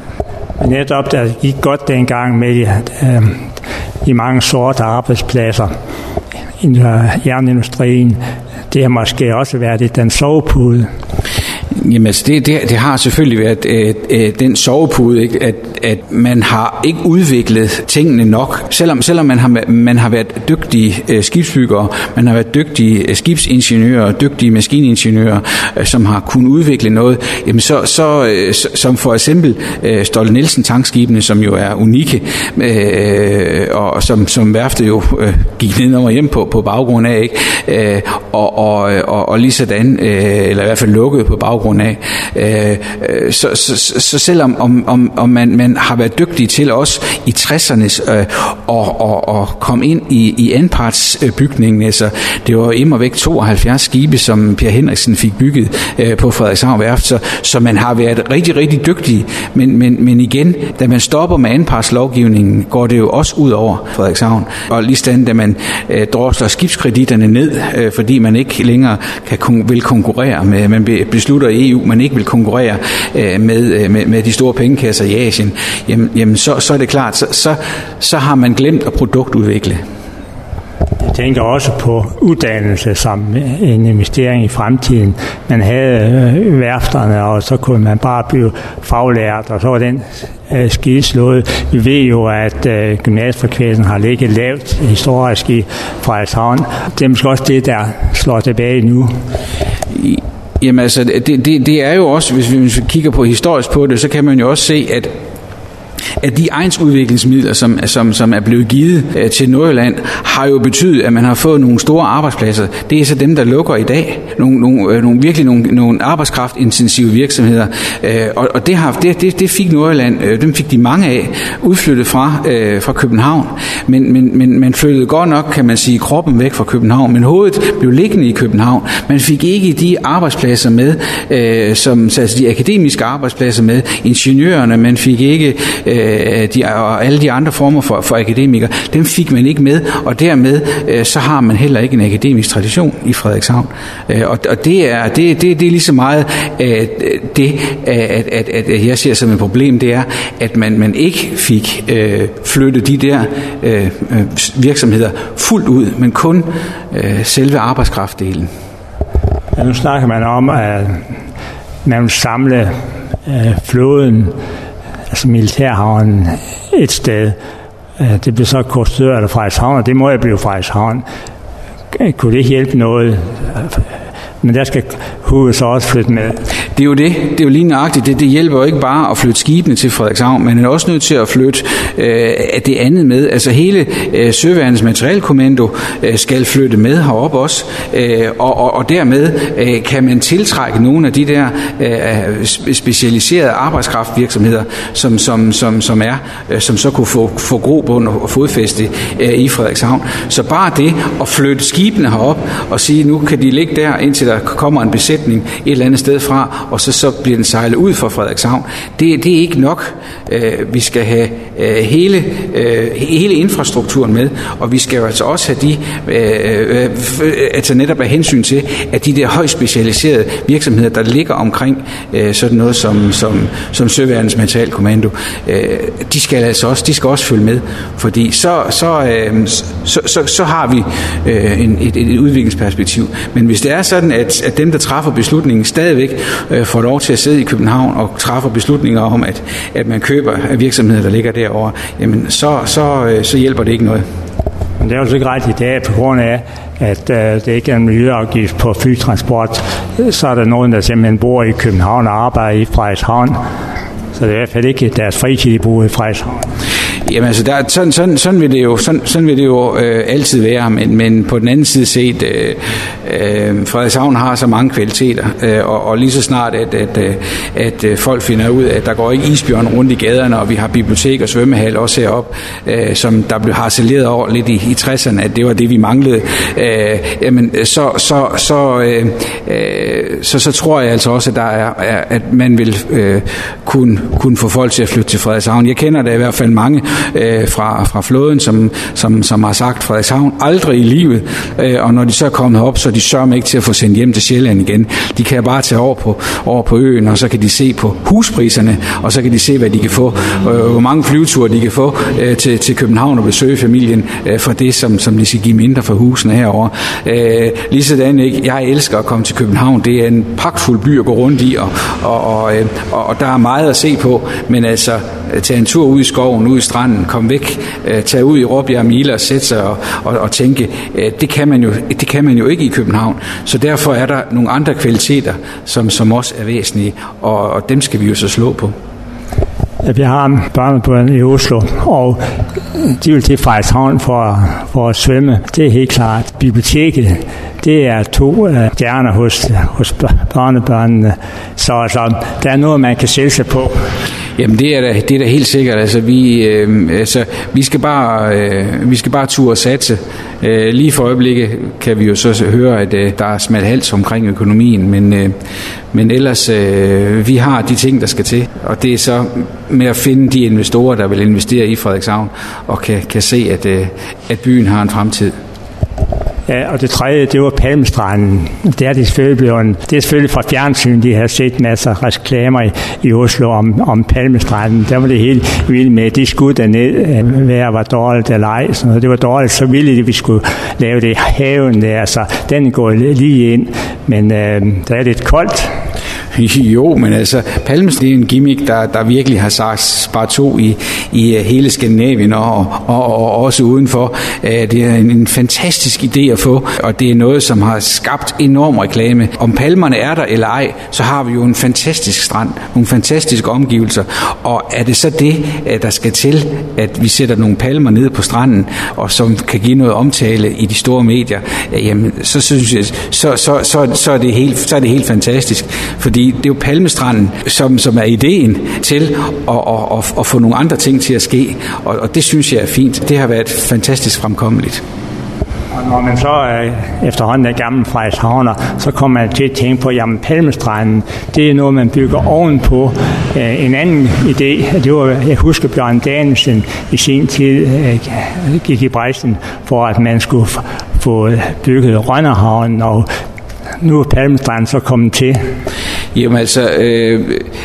Netop, der gik godt dengang med øh, de mange sorte arbejdspladser i jernindustrien. Det har måske også været den sovepude. Jamen altså det, det, det har selvfølgelig været øh, øh, den sovepude, ikke? At, at man har ikke udviklet tingene nok. Selvom, selvom man, har, man har været dygtige øh, skibsbyggere, man har været dygtige øh, skibsingeniører, dygtige maskiningeniører, øh, som har kunnet udvikle noget, jamen så, så øh, som for eksempel øh, Stolte Nielsen tankskibene, som jo er unikke, øh, og som, som værftet jo øh, gik ned over hjem på, på baggrund af, ikke? Øh, og, og, og, og lige sådan, øh, eller i hvert fald lukket på baggrund af. Øh, så, så, så, så selvom om, om, om man, man har været dygtig til også i tressernes øh, og, og, og komme ind i, i anpartsbygningen, altså det var immer væk tooghalvfjerds skibe, som Per Henriksen fik bygget øh, på Frederikshavn Værft, så, så man har været rigtig, rigtig dygtig, men, men, men igen, da man stopper med anpartslovgivningen, går det jo også ud over Frederikshavn, og lige stand, da man øh, drosler skibskreditterne ned, øh, fordi man ikke længere kan, vil konkurrere med, man beslutter i E U, man ikke vil konkurrere øh, med, med, med de store pengekasser i Asien, jamen, jamen så, så er det klart, så, så, så har man glemt at produktudvikle. Jeg tænker også på uddannelse som en investering i fremtiden. Man havde øh, værfterne, og så kunne man bare blive faglært, og så var den øh, skide slået. Vi ved jo, at øh, gymnasiefrekvensen har ligget lavt historisk i Frederikshavn. Det er måske også det, der slår tilbage nu. I Jamen altså, det, det, det er jo også, hvis vi, hvis vi kigger på historisk på det, så kan man jo også se, at at de egnsudviklingsmidler, som, som, som er blevet givet øh, til Nordjylland, har jo betydet, at man har fået nogle store arbejdspladser. Det er så dem, der lukker i dag. Nogle, nogle, øh, nogle virkelig nogle, nogle arbejdskraftintensive virksomheder. Øh, og og det, har, det, det, det fik Nordjylland, øh, dem fik de mange af, udflyttet fra, øh, fra København. Men, men, men man flyttede godt nok, kan man sige, kroppen væk fra København, men hovedet blev liggende i København. Man fik ikke de arbejdspladser med, øh, som altså de akademiske arbejdspladser med, ingeniørerne, man fik ikke De, og alle de andre former for, for akademikere, dem fik man ikke med, og dermed øh, så har man heller ikke en akademisk tradition i Frederikshavn. Øh, og, og det er det, det, det er lige så meget øh, det, at, at, at jeg ser som et problem, det er, at man, man ikke fik øh, flyttet de der øh, virksomheder fuldt ud, men kun øh, selve arbejdskraftdelen. Ja, nu snakker man om, at man vil samle øh, flåden, altså militærhavnen et sted. Det blev så Korsør eller Frederikshavn, og det må jeg blive Frederikshavn. Kunne det hjælpe noget? Men der skal hovedet så også flytte med. Det er jo det. Det er jo lige nøjagtigt. Det, det hjælper jo ikke bare at flytte skibene til Frederikshavn, men er også nødt til at flytte øh, det andet med. Altså hele øh, Søværnets materielkommando øh, skal flytte med herop også, øh, og, og, og dermed øh, kan man tiltrække nogle af de der øh, specialiserede arbejdskraftvirksomheder, som, som, som, som er, øh, som så kunne få, få grobund og fodfæste øh, i Frederikshavn. Så bare det at flytte skibene herop og sige, nu kan de ligge der, indtil der kommer en besætning et eller andet sted fra, og så, så bliver den sejlet ud fra Frederikshavn. Det, det er ikke nok. Øh, vi skal have øh, hele, øh, hele infrastrukturen med, og vi skal jo altså også have de, øh, øh, altså netop af hensyn til, at de der højt specialiserede virksomheder, der ligger omkring øh, sådan noget som, som, som Søværnets materielkommando, øh, de skal altså også, de skal også følge med, fordi så, så, øh, så, så, så har vi øh, en, et, et udviklingsperspektiv. Men hvis det er sådan, at at, at dem, der træffer beslutningen, stadigvæk øh, får lov til at sidde i København og træffer beslutninger om, at, at man køber af virksomheder, der ligger derovre, jamen så, så, øh, så hjælper det ikke noget. Men det er jo så ikke ret i dag, på grund af, at øh, det ikke er en miljøafgift på flytransport. Så er der nogen, der simpelthen bor i København og arbejder i Frederikshavn. Så det er i hvert fald ikke deres fritid, de bor i Frederikshavn. Jamen altså, der, sådan, sådan, sådan vil det jo, sådan, sådan vil det jo øh, altid være, men, men på den anden side set, øh, øh, Frederikshavn har så mange kvaliteter, øh, og, og lige så snart, at, at, at, at folk finder ud af, at der går ikke isbjørn rundt i gaderne, og vi har bibliotek og svømmehal også heroppe, øh, som der blev harceleret over lidt i, i tresserne, at det var det, vi manglede, øh, jamen, så, så, så, øh, øh, så, så tror jeg altså også, at, der er, at man vil øh, kunne, kunne få folk til at flytte til Frederikshavn. Jeg kender da i hvert fald mange Øh, fra, fra flåden, som, som, som har sagt Frederikshavn aldrig i livet, øh, og når de så er kommet op, så er de sørger ikke til at få sendt hjem til Sjælland igen. De kan bare tage over på, over på øen, og så kan de se på huspriserne, og så kan de se, hvad de kan få, øh, hvor mange flyveture de kan få øh, til, til København og besøge familien øh, for det, som, som de skal give mindre for husene herovre. Øh, lige sådan ikke, jeg elsker at komme til København. Det er en pragtfuld by at gå rundt i, og, og, og, øh, og, og der er meget at se på, men altså tage en tur ud i skoven, ud i stranden, komme væk, øh, tage ud i Råbjerg Mile og sætte sig og, og, og tænke, øh, det, kan man jo, det kan man jo ikke i København. Så derfor er der nogle andre kvaliteter, som, som også er væsentlige, og, og dem skal vi jo så slå på. Vi har børnebørn i Oslo, og de vil til Frederikshavn for, for at svømme. Det er helt klart. Biblioteket, det er to stjerner hos, hos børnebørnene, så altså, der er noget, man kan sælge sig på. Jamen det er da, det er da helt sikkert. Altså vi, øh, altså, vi skal bare, øh, vi skal bare turde satse. Øh, lige for øjeblikket kan vi jo så høre, at øh, der er smalt hals omkring økonomien, men, øh, men ellers øh, vi har de ting, der skal til, og det er så med at finde de investorer, der vil investere i Frederikshavn og kan, kan se, at, øh, at byen har en fremtid. Ja, og det tredje, det var Palmestranden. Det er, det selvfølgelig blevet, det er selvfølgelig fra fjernsyn, de har set masser af reklamer i, i Oslo om, om Palmestranden. Der var det helt vildt med, de skud derned, vejret var dårligt eller ej. Så det var dårligt, så ville de, at vi skulle lave det i haven der. Så den går lige ind, men øh, der er lidt koldt. Jo, men altså, Palmestranden er en gimmick, der, der virkelig har sagt spar to i, i hele Skandinavien og, og, og, og også udenfor. Det er en, en fantastisk idé at få, og det er noget, som har skabt enorm reklame. Om palmerne er der eller ej, så har vi jo en fantastisk strand, nogle fantastiske omgivelser, og er det så det, der skal til, at vi sætter nogle palmer ned på stranden, og som kan give noget omtale i de store medier, jamen, så synes jeg, så, så, så, så, er, det helt, så er det helt fantastisk, fordi det er jo Palmestranden, som, som er ideen til at, at, at, at få nogle andre ting til at ske, og, og det synes jeg er fint. Det har været fantastisk fremkommeligt. Og når man så øh, efterhånden er gammel Frederikshavner, så kommer man til at tænke på, at jamen, Palmestranden, det er noget, man bygger ovenpå. Øh, en anden idé, det var, jeg husker, Bjørn Danielsen i sin tid øh, gik i bræschen for, at man skulle f- få bygget Rønnerhavnen, og nu er Palmestranden så kommet til. Jamen altså, øh,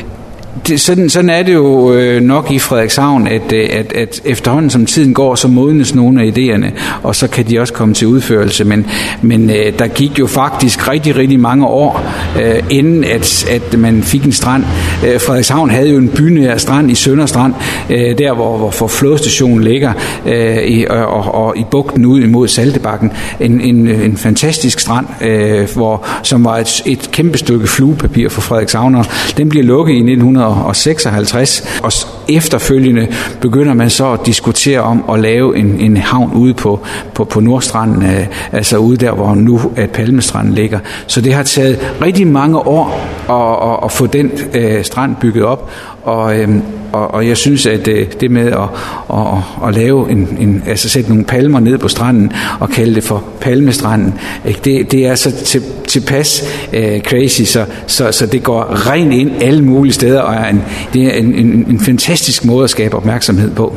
det, sådan, sådan er det jo øh, nok i Frederikshavn, at, at, at efterhånden som tiden går, så modnes nogle af idéerne, og så kan de også komme til udførelse. Men, men øh, der gik jo faktisk rigtig, rigtig mange år, øh, inden at, at man fik en strand. Øh, Frederikshavn havde jo en bynær strand i Sønderstrand, øh, der hvor, hvor for flådestationen ligger, øh, i, og, og, og i bugten ud imod Saltebakken. En, en, en fantastisk strand, øh, hvor, som var et, et kæmpe stykke fluepapir for Frederikshavner. Den bliver lukket i nitten seksoghalvtreds, og efterfølgende begynder man så at diskutere om at lave en, en havn ude på, på, på Nordstranden, øh, altså ude der, hvor nu at Palmestranden ligger. Så det har taget rigtig mange år at, at, at få den øh, strand bygget op, og, øh, og, og jeg synes, at øh, det med at, at, at lave en, en, altså sætte nogle palmer ned på stranden og kalde det for Palmestranden, ikke? Det, det er så til, tilpas øh, crazy, så, så, så det går rent ind alle mulige steder, og er en, det er en, en, en fantastisk måde at skabe opmærksomhed på.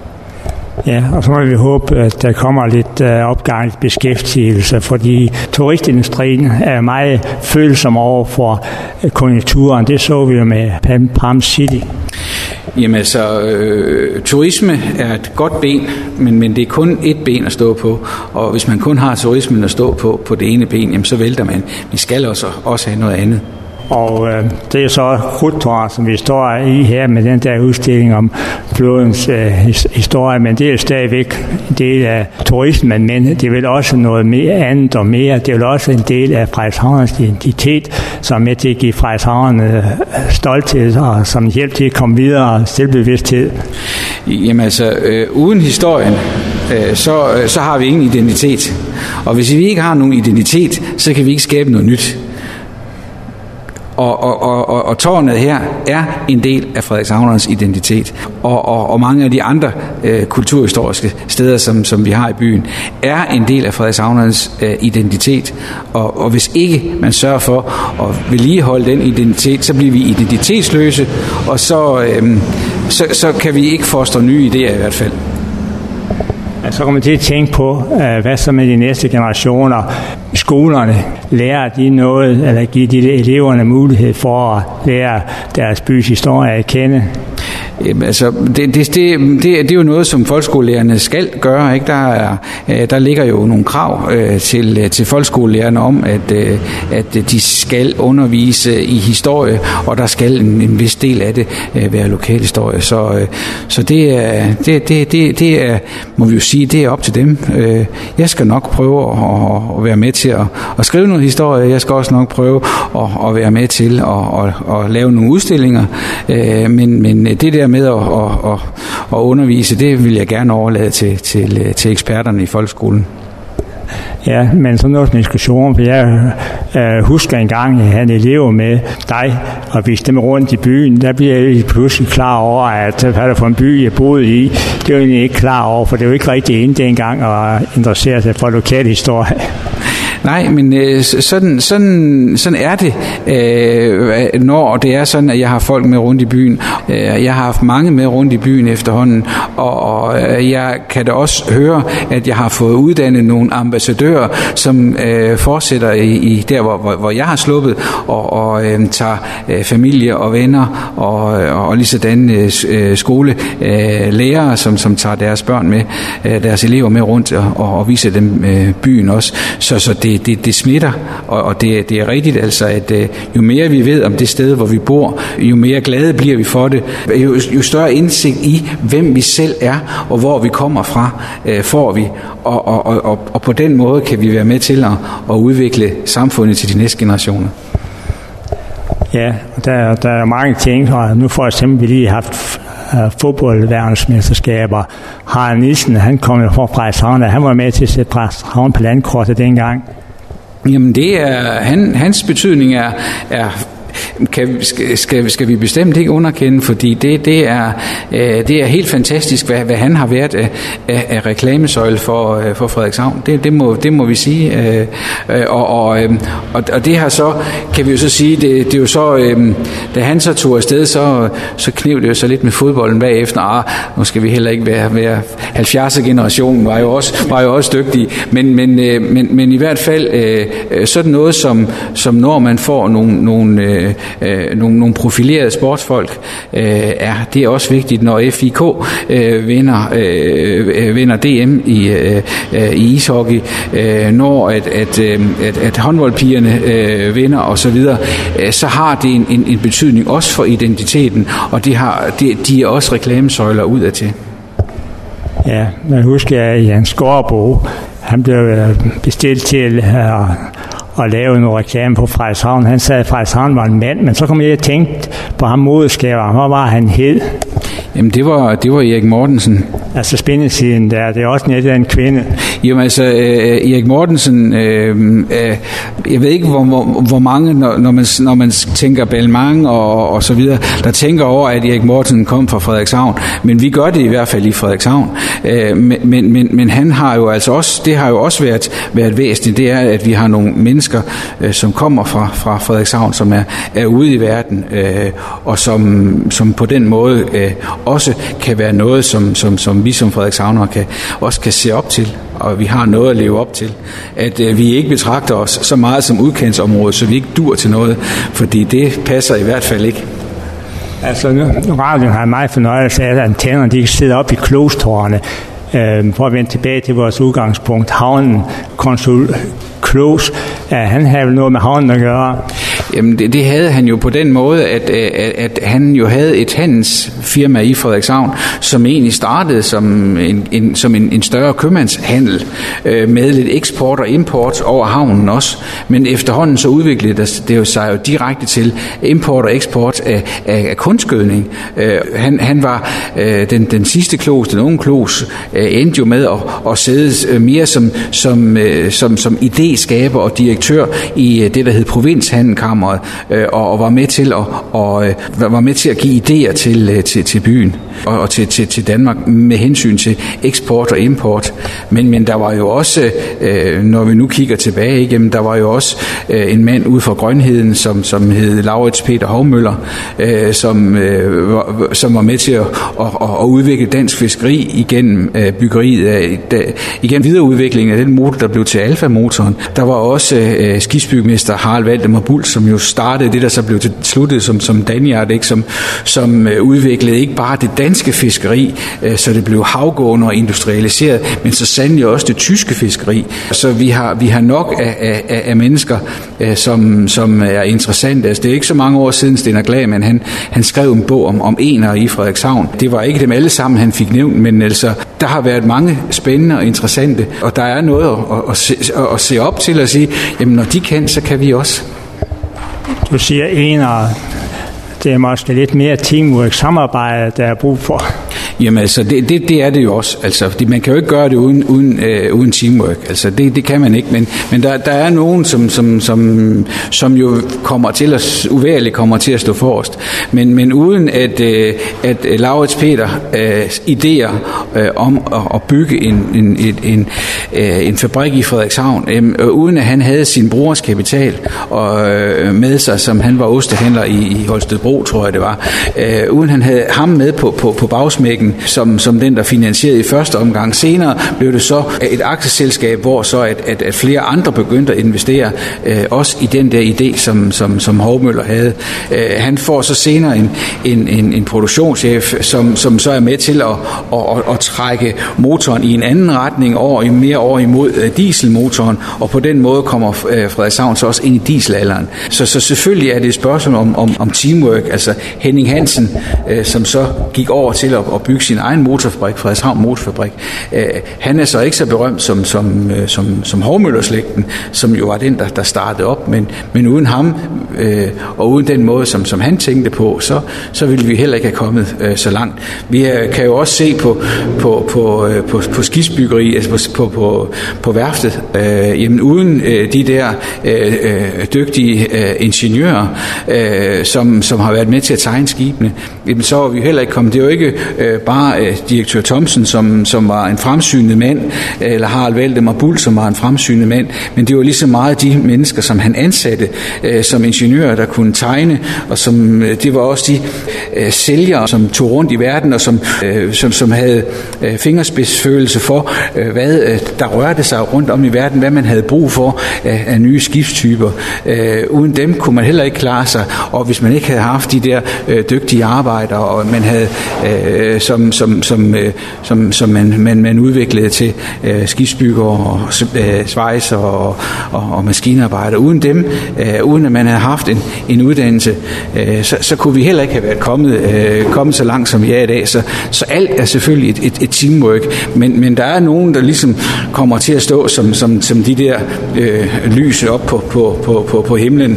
Ja, og så må vi håbe, at der kommer lidt uh, opgang i beskæftigelse, fordi turistindustrien er meget følsom over for uh, konjunkturen. Det så vi jo med Palm City. Jamen altså, øh, turisme er et godt ben, men, men det er kun et ben at stå på, og hvis man kun har turismen at stå på på det ene ben, jamen så vælter man. Vi skal også, også have noget andet. Og øh, det er så Krudttårn, som vi står i her med den der udstilling om flodens øh, historie, men det er stadigvæk en del af turismen, men det er vel også noget mere andet og mere. Det er vel også en del af Frederikshavns identitet, som er med til at give Frederikshavn øh, stolthed og som hjælp til at komme videre og selvbevidsthed. Jamen altså, øh, uden historien, øh, så, øh, så har vi ingen identitet. Og hvis vi ikke har nogen identitet, så kan vi ikke skabe noget nyt. Og, og, og, og tårnet her er en del af Frederikshavnernes identitet, og, og, og mange af de andre øh, kulturhistoriske steder, som, som vi har i byen, er en del af Frederikshavnernes øh, identitet, og, og hvis ikke man sørger for at vedligeholde den identitet, så bliver vi identitetsløse, og så, øh, så, så kan vi ikke forstå nye idéer i hvert fald. Så kommer man til at tænke på, hvad så med de næste generationer. Skolerne, lærer de noget, eller giver de eleverne mulighed for at lære deres bys historie at kende? Jamen, altså, det, det, det, det, det er jo noget, som folkeskolelærerne skal gøre, ikke? Der, er, der ligger jo nogle krav øh, til, til folkeskolelærerne om, at, øh, at de skal undervise i historie, og der skal en, en vis del af det øh, være lokalhistorie. Så, øh, så det, er, det, det, det, det er, må vi jo sige, det er op til dem. Øh, jeg skal nok prøve at, at være med til at, at skrive noget historie. Jeg skal også nok prøve at, at være med til at, at, at lave nogle udstillinger. Øh, men, men det der med at, at, at, at undervise, det vil jeg gerne overlade til, til, til eksperterne i folkeskolen. Ja, men sådan noget med diskussion, for jeg øh, husker engang, at jeg havde elever med dig, og viste dem rundt i byen. Der bliver jeg pludselig klar over, at hvad er det for en by, jeg boede i. Det var jeg egentlig ikke klar over, for det var ikke rigtig inde dengang at interessere sig for lokal historie. Nej, men øh, sådan, sådan, sådan er det, øh, når det er sådan, at jeg har folk med rundt i byen. Øh, jeg har haft mange med rundt i byen efterhånden, og, og øh, jeg kan da også høre, at jeg har fået uddannet nogle ambassadører, som øh, fortsætter i, i der, hvor, hvor, hvor jeg har sluppet, og, og øh, tager øh, familie og venner, og, og lige sådan øh, skolelærere, øh, som, som tager deres børn med, øh, deres elever med rundt, og, og viser dem øh, byen også. Så, så det Det, det smitter, og, og det, det er rigtigt altså, at øh, jo mere vi ved om det sted, hvor vi bor, jo mere glade bliver vi for det. Jo, jo større indsigt i, hvem vi selv er, og hvor vi kommer fra, øh, får vi. Og, og, og, og på den måde kan vi være med til at, at udvikle samfundet til de næste generationer. Ja, der, der er mange ting, og nu for eksempel vi lige haft uh, fodboldverdensmesterskaber. Harald Nielsen, han kom jo fra Frederikshavn, han var med til at sætte Frederikshavn på landkortet dengang. Jamen det er, han, hans betydning er, er kan, skal, skal, skal vi bestemt ikke underkende, fordi det, det, er, øh, det er helt fantastisk, hvad, hvad han har været af, af, af reklamesøjle for, øh, for Frederikshavn. Det, det, må, det må vi sige. Øh, øh, og, og, øh, og, og det her så, kan vi jo så sige, det, det er jo så, øh, da han så tog afsted, så, så knev det jo så lidt med fodbolden bagefter. Ah, nu skal vi heller ikke være, være halvfjerdser generationen, var jo også, var jo også dygtige. Men, men, øh, men, men i hvert fald øh, sådan noget, som, som når man får nogle, nogle øh, Øh, nogle, nogle profilerede sportsfolk, øh, er det er også vigtigt, når F I K øh, vinder, øh, vinder D M i, øh, i ishockey, øh, når at, at, at, at håndboldpigerne øh, vinder osv., øh, så har det en, en, en betydning også for identiteten, og de, har, de, de er også reklamesøjler udadtil. Ja, man husker, at Jan Skorbo, han blev bestilt til at og lave en reklame på Frederikshavn. Han sagde, at Frederikshavn var en mand, men så kom jeg og tænkte på ham modeskaberen. Hvor var han hed? Jamen, det var, det var Erik Mortensen. Altså spændesiden der, det er også net af en kvinde. Jamen altså, øh, Erik Mortensen, øh, øh, jeg ved ikke, hvor, hvor, hvor mange, når, når, man, når man tænker Belmang og, og så videre, der tænker over, at Erik Mortensen kom fra Frederikshavn. Men vi gør det i hvert fald i Frederikshavn. Øh, men, men, men han har jo altså også, det har jo også været, været væsentligt, det er, at vi har nogle mennesker, øh, som kommer fra, fra Frederikshavn, som er, er ude i verden, øh, og som, som på den måde øh, også kan være noget, som, som, som vi som Frederikshavnere kan, også kan se op til, og vi har noget at leve op til. At øh, vi ikke betragter os så meget som udkantsområde, så vi ikke dur til noget, fordi det passer i hvert fald ikke. Altså, nu, radioen har meget fornøjelse af, at antennerne de kan sidde op i klostårene. Øh, for at vende tilbage til vores udgangspunkt. Havnen, konsul Kloos, øh, han havde vel noget med havnen at gøre. Jamen det, det havde han jo på den måde, at, at, at han jo havde et handelsfirma i Frederikshavn, som egentlig startede som en, en, som en, en større købmandshandel øh, med lidt eksport og import over havnen også. Men efterhånden så udviklede det, det jo sig jo direkte til import og eksport af, af, af kunstgødning. Øh, han, han var øh, den, den sidste Kloos, den unge Kloos, øh, endte jo med at, at sidde mere som, som, øh, som, som idéskaber og direktør i det, der hed Provinshandelkammer, Og, og var med til at og, var med til at give idéer til til til byen og, og til til til Danmark med hensyn til eksport og import. Men men der var jo også, øh, når vi nu kigger tilbage igennem, der var jo også øh, en mand ude fra Grønheden, som som hed Laurits Peter Hovmøller, øh, som øh, var, som var med til at, at, at udvikle dansk fiskeri igennem øh, byggeriet af der, igen videreudviklingen af den motor, der blev til Alfa-motoren. Der var også øh, skibsbygmester Harald Valdemar Bulls, som jo startede det, der så blev sluttet som, som Danyard, ikke? Som, som øh, udviklede ikke bare det danske fiskeri, øh, så det blev havgående og industrialiseret, men så sandelig også det tyske fiskeri. Så vi har, vi har nok af, af, af mennesker, øh, som, som er interessante. Altså, det er ikke så mange år siden, Stener Glaman, han, han skrev en bog om, om ener i Frederikshavn. Det var ikke dem alle sammen, han fik nævnt, men altså, der har været mange spændende og interessante, og der er noget at, at, at, se, at se op til og sige, jamen når de kan, så kan vi også. Du siger ener, det er måske lidt mere teamwork, samarbejde, der er brug for. Jamen altså, det, det, det er det jo også. Altså, fordi man kan jo ikke gøre det uden, uden, øh, uden teamwork. Altså, det, det kan man ikke. Men, men der, der er nogen, som, som, som, som jo kommer til at, uværligt kommer til at stå forrest. Men, men uden at, øh, at Laurits Peter øh, idéer øh, om at, at bygge en, en, en, en, øh, en fabrik i Frederikshavn, øh, uden at han havde sin brors kapital og, øh, med sig, som han var ostehandler i, i Holstebro, tror jeg det var, øh, uden han havde ham med på, på, på bagsmækken, Som, som den, der finansierede i første omgang. Senere blev det så et aktieselskab, hvor så at, at, at flere andre begyndte at investere, øh, også i den der idé, som, som, som Hovmøller havde. Øh, han får så senere en, en, en, en produktionschef, som, som så er med til at, at, at, at trække motoren i en anden retning, over, mere over imod øh, dieselmotoren, og på den måde kommer øh, Frederikshavn så også ind i dieselalderen. Så, så selvfølgelig er det et spørgsmål om, om, om teamwork. Altså Henning Hansen, øh, som så gik over til at, at bygge sin egen motorfabrik, Frederikshavn Motorfabrik. Øh, han er så ikke så berømt som, som, øh, som, som Hovmøller-slægten, som jo var den, der, der startede op, men, men uden ham, øh, og uden den måde, som, som han tænkte på, så, så ville vi heller ikke have kommet øh, så langt. Vi øh, kan jo også se på, på, på, øh, på, på skibsbyggeri, altså på, på, på værftet, øh, jamen uden øh, de der øh, øh, dygtige øh, ingeniører, øh, som, som har været med til at tegne skibene, jamen så er vi heller ikke kommet. Det er jo ikke øh, bare øh, direktør Thomsen, som, som var en fremsynet mand, eller Harald Valdemar Bull, som var en fremsynet mand, men det var lige så meget de mennesker, som han ansatte øh, som ingeniører, der kunne tegne, og som øh, det var også de øh, sælgere, som tog rundt i verden, og som, øh, som, som havde øh, fingerspidsfølelse for, øh, hvad øh, der rørte sig rundt om i verden, hvad man havde brug for øh, af nye skibstyper. Øh, uden dem kunne man heller ikke klare sig, og hvis man ikke havde haft de der øh, dygtige arbejdere, og man havde øh, som, som, som, øh, som, som man, man, man udviklede til øh, skibsbygger og øh, svejser og, og, og maskinarbejder. Uden dem, øh, uden at man havde haft en, en uddannelse, øh, så, så kunne vi heller ikke have været kommet, øh, kommet så langt, som vi er i dag. Så, så alt er selvfølgelig et, et, et teamwork, men, men der er nogen, der ligesom kommer til at stå som, som, som de der øh, lys op på, på, på, på, på himlen,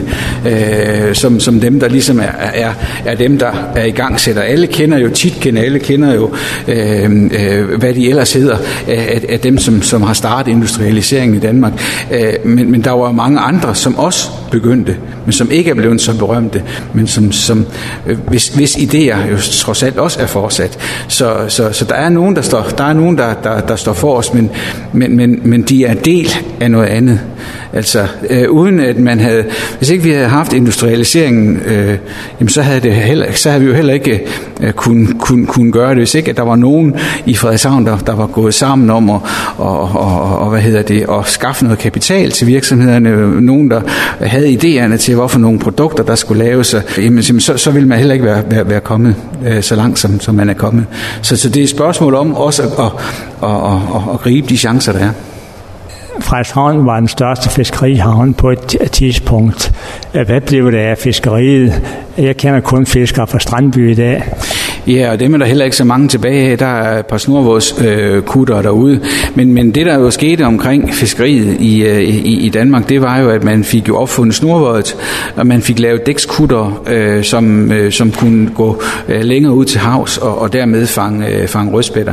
øh, som, som dem, der ligesom er, er, er dem, der er i gang sætter. Alle kender jo, tit kender alle kender jo, øh, øh, hvad de ellers hedder, af, af dem, som, som har startet industrialiseringen i Danmark. Øh, men, men der var mange andre, som også begyndte, men som ikke er blevet så berømte, men som, som øh, hvis, hvis idéer jo trods alt også er fortsat. Så, så, så der er nogen, der står, der er nogen, der, der, der står for os, men, men, men, men de er en del af noget andet. Altså øh, uden at man havde, hvis ikke vi havde haft industrialiseringen, øh, jamen så havde det heller, så havde vi jo heller ikke øh, kunne, kunne, kunne gøre det, hvis ikke at der var nogen i Frederikshavn, der, der var gået sammen om at og, og, og, og, hvad hedder det, at skaffe noget kapital til virksomhederne, nogen der havde idéerne til, hvorfor nogle produkter der skulle laves, jamen så, så ville man heller ikke være, være, være kommet øh, så langt som, som man er kommet. Så, så det er et spørgsmål om også at, at, at, at, at gribe de chancer der er. Frederikshavn var den største fiskerihavn på et tidspunkt. Hvad blev det af fiskeriet? Jeg kender kun fiskere fra Strandby i dag. Ja, og dem er der heller ikke så mange tilbage af. Der er et par snurvådskutter øh, derude. Men, men det, der jo skete omkring fiskeriet i, øh, i, i Danmark, det var jo, at man fik jo opfundet snurvådet, og man fik lavet dækskutter, øh, som, øh, som kunne gå øh, længere ud til havs og, og dermed fange, øh, fange rødspætter.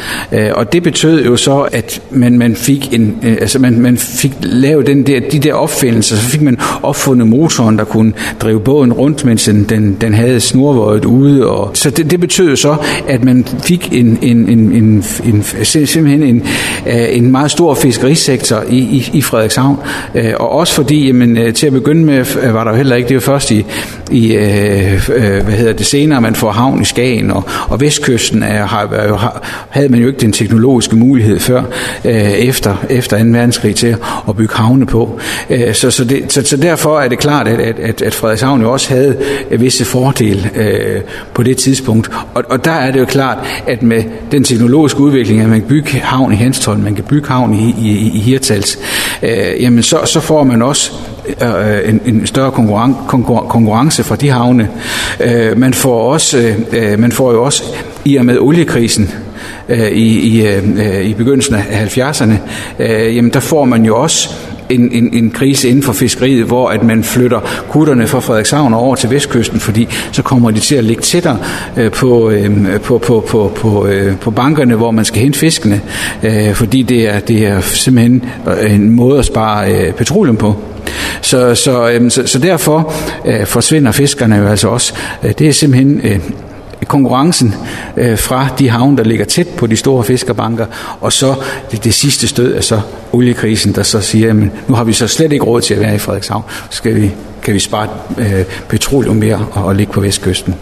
Og det betød jo så, at man, man fik en, altså man, man fik lavet den der, de der opfindelser, så fik man opfundet motoren, der kunne drive båden rundt, mens den, den, den havde snurvådet ude. Og, så det, det betød jo så, at man fik en, en, en, en, en, simpelthen en, en meget stor fiskerisektor i, i, i Frederikshavn. Og også fordi, jamen, til at begynde med, var der jo heller ikke, det var først i, i hvad hedder det, senere, man får havn i Skagen, og, og vestkysten er, har, har, havde man jo ikke den teknologiske mulighed før øh, efter, efter anden verdenskrig til at bygge havne på. Øh, så, så, det, så, så derfor er det klart, at, at, at Frederikshavn jo også havde visse fordele øh, på det tidspunkt. Og, og der er det jo klart, at med den teknologiske udvikling, at man kan bygge havn i Hanstholm, man kan bygge havn i, i, i Hirtshals, øh, jamen så, så får man også øh, en, en større konkurren, konkurren, konkurrence fra de havne. Øh, man får også, øh, man får jo også i og med oliekrisen I, i, i begyndelsen af halvfjerdserne, øh, jamen der får man jo også en, en, en krise inden for fiskeriet, hvor at man flytter kutterne fra Frederikshavn over til vestkysten, fordi så kommer de til at ligge tættere øh, på, øh, på, på, på, på, øh, på bankerne, hvor man skal hente fiskene, øh, fordi det er, det er simpelthen en måde at spare øh, petroleum på. Så, så, øh, så, så derfor øh, forsvinder fiskerne jo altså også. Øh, det er simpelthen øh, konkurrencen øh, fra de havne, der ligger tæt på de store fiskerbanker, og så det, det sidste stød er så oliekrisen, der så siger, jamen, nu har vi så slet ikke råd til at være i Frederikshavn, skal vi, kan vi spare øh, petroleum mere og, og ligge på vestkysten.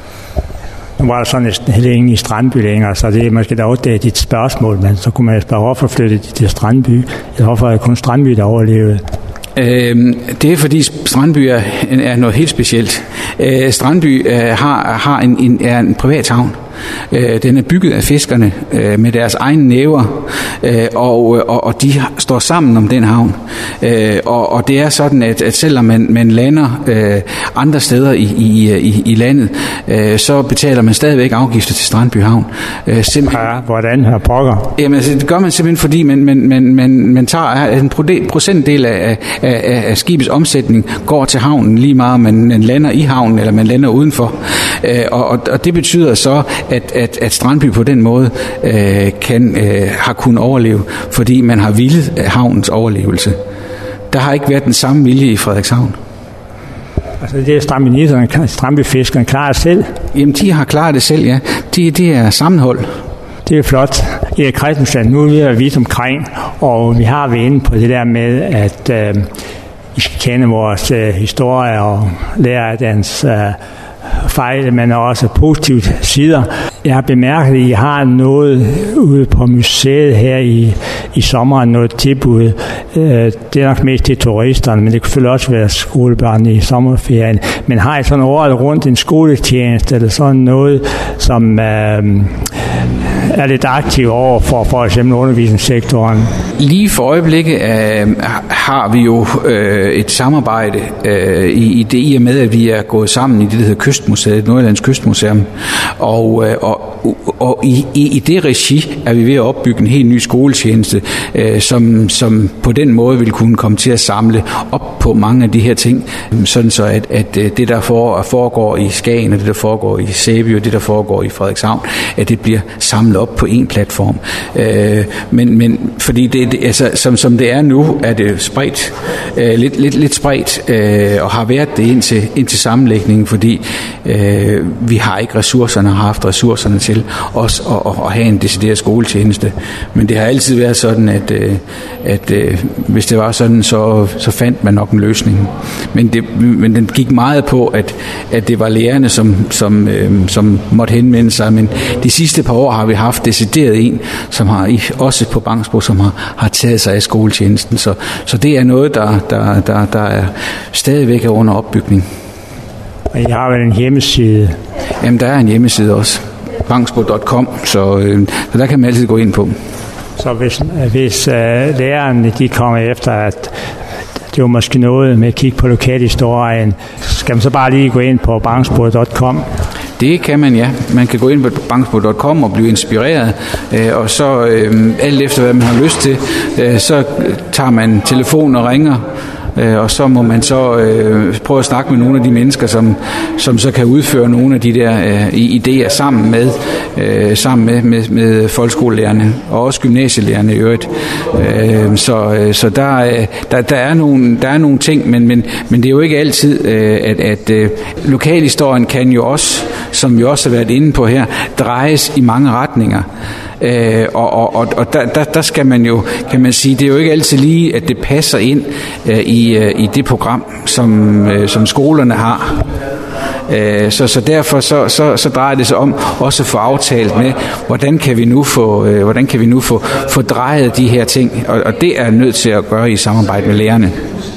Nu var der så næsten heller ingen i Strandby længere, så det er måske da også dit spørgsmål, men så kunne man spørge, hvorfor flyttede de til Strandby? Hvorfor er det kun Strandby, der overlevede? Det er fordi Strandby er, er noget helt specielt. Strandby har, har en, en, er en privat havn. Den er bygget af fiskerne med deres egne næver, og, og, og de står sammen om den havn. Og, og det er sådan, at, at selvom man, man lander andre steder i, i, i, i landet, så betaler man stadigvæk afgifter til Strandby Havn. Simpelthen. Ja, hvordan her pokker? Jamen, altså, det gør man simpelthen, fordi man, man, man, man, man tager en procentdel af, af, af skibets omsætning går til havnen, lige meget man, man lander i havnen, eller man lander udenfor. Og, og, og det betyder så, At, at, at Strandby på den måde øh, kan, øh, har kunnet overleve, fordi man har villet havnens overlevelse. Der har ikke været den samme vilje i Frederikshavn. Altså det er Strandbyniserne, Strandbyfiskerne klarer selv? Jamen de har klaret det selv, ja. Det de er sammenhold. Det er flot. Erik Christensen, nu er vi at vide omkring, og vi har været inde på det der med, at øh, vi skal kende vores øh, historie og lære af dens øh, fejl, men også positive sider. Jeg har bemærket, at I har noget ude på museet her i, i sommeren, noget tilbud. Det er nok mest til turisterne, men det kan selvfølgelig også være skolebørn i sommerferien. Men har I sådan året rundt en skoletjeneste, eller sådan noget, som øh, er lidt aktiv over for for eksempel undervisningssektoren? Lige for øjeblikket øh, har vi jo øh, et samarbejde øh, i, i det i og med, at vi er gået sammen i det, der hedder Kystmuseet, Nordjyllands Kystmuseum, og, øh, og, og i, i, i det regi er vi ved at opbygge en helt ny skoletjeneste, øh, som, som på den måde vil kunne komme til at samle op på mange af de her ting, sådan så at, at det, der foregår i Skagen, og det, der foregår i Sæby, og det, der foregår i Frederikshavn, at det bliver samlet samlet op på en platform. Øh, men, men fordi det, det, altså, som, som det er nu, er det spredt, øh, lidt, lidt, lidt spredt, øh, og har været det indtil, indtil sammenlægningen, fordi øh, vi har ikke ressourcerne, har haft ressourcerne til os at, at, at have en decideret skoletjeneste. Men det har altid været sådan, at, øh, at øh, hvis det var sådan, så, så fandt man nok en løsning. Men, det, men den gik meget på, at, at det var lærerne, som, som, øh, som måtte henvende sig. Men de sidste par år har vi haft decideret en, som har, også på Bangsbo, som har, har taget sig af skoletjenesten. Så, så det er noget, der, der, der, der er stadigvæk er under opbygning. Og I har vel en hjemmeside? Jamen, der er en hjemmeside også. bangsbo punktum com, så, øh, så der kan man altid gå ind på. Så hvis, hvis uh, lærerne de kommer efter, at det var måske noget med at kigge på lokalhistorien, skal man så bare lige gå ind på bangsbo punktum com? Det kan man, ja. Man kan gå ind på bangsbo punktum com og blive inspireret, øh, og så øh, alt efter, hvad man har lyst til, øh, så tager man telefonen og ringer, og så må man så øh, prøve at snakke med nogle af de mennesker, som, som så kan udføre nogle af de der øh, idéer sammen med, øh, sammen med, med, med folkeskolelærerne og også gymnasielærerne i øvrigt. Øh, så øh, så der, der, der, er nogle, der er nogle ting, men, men, men det er jo ikke altid, øh, at, at øh, lokalhistorien kan jo også, som vi også har været inde på her, drejes i mange retninger. Øh, og og, og der, der, der skal man jo, kan man sige, det er jo ikke altid lige, at det passer ind øh, i, øh, i det program, som, øh, som skolerne har. Øh, så, så derfor så, så, så drejer det sig om også at få aftalt med, hvordan kan vi nu få, øh, hvordan kan vi nu få, få drejet de her ting, og, og det er nødt til at gøre i samarbejde med lærerne.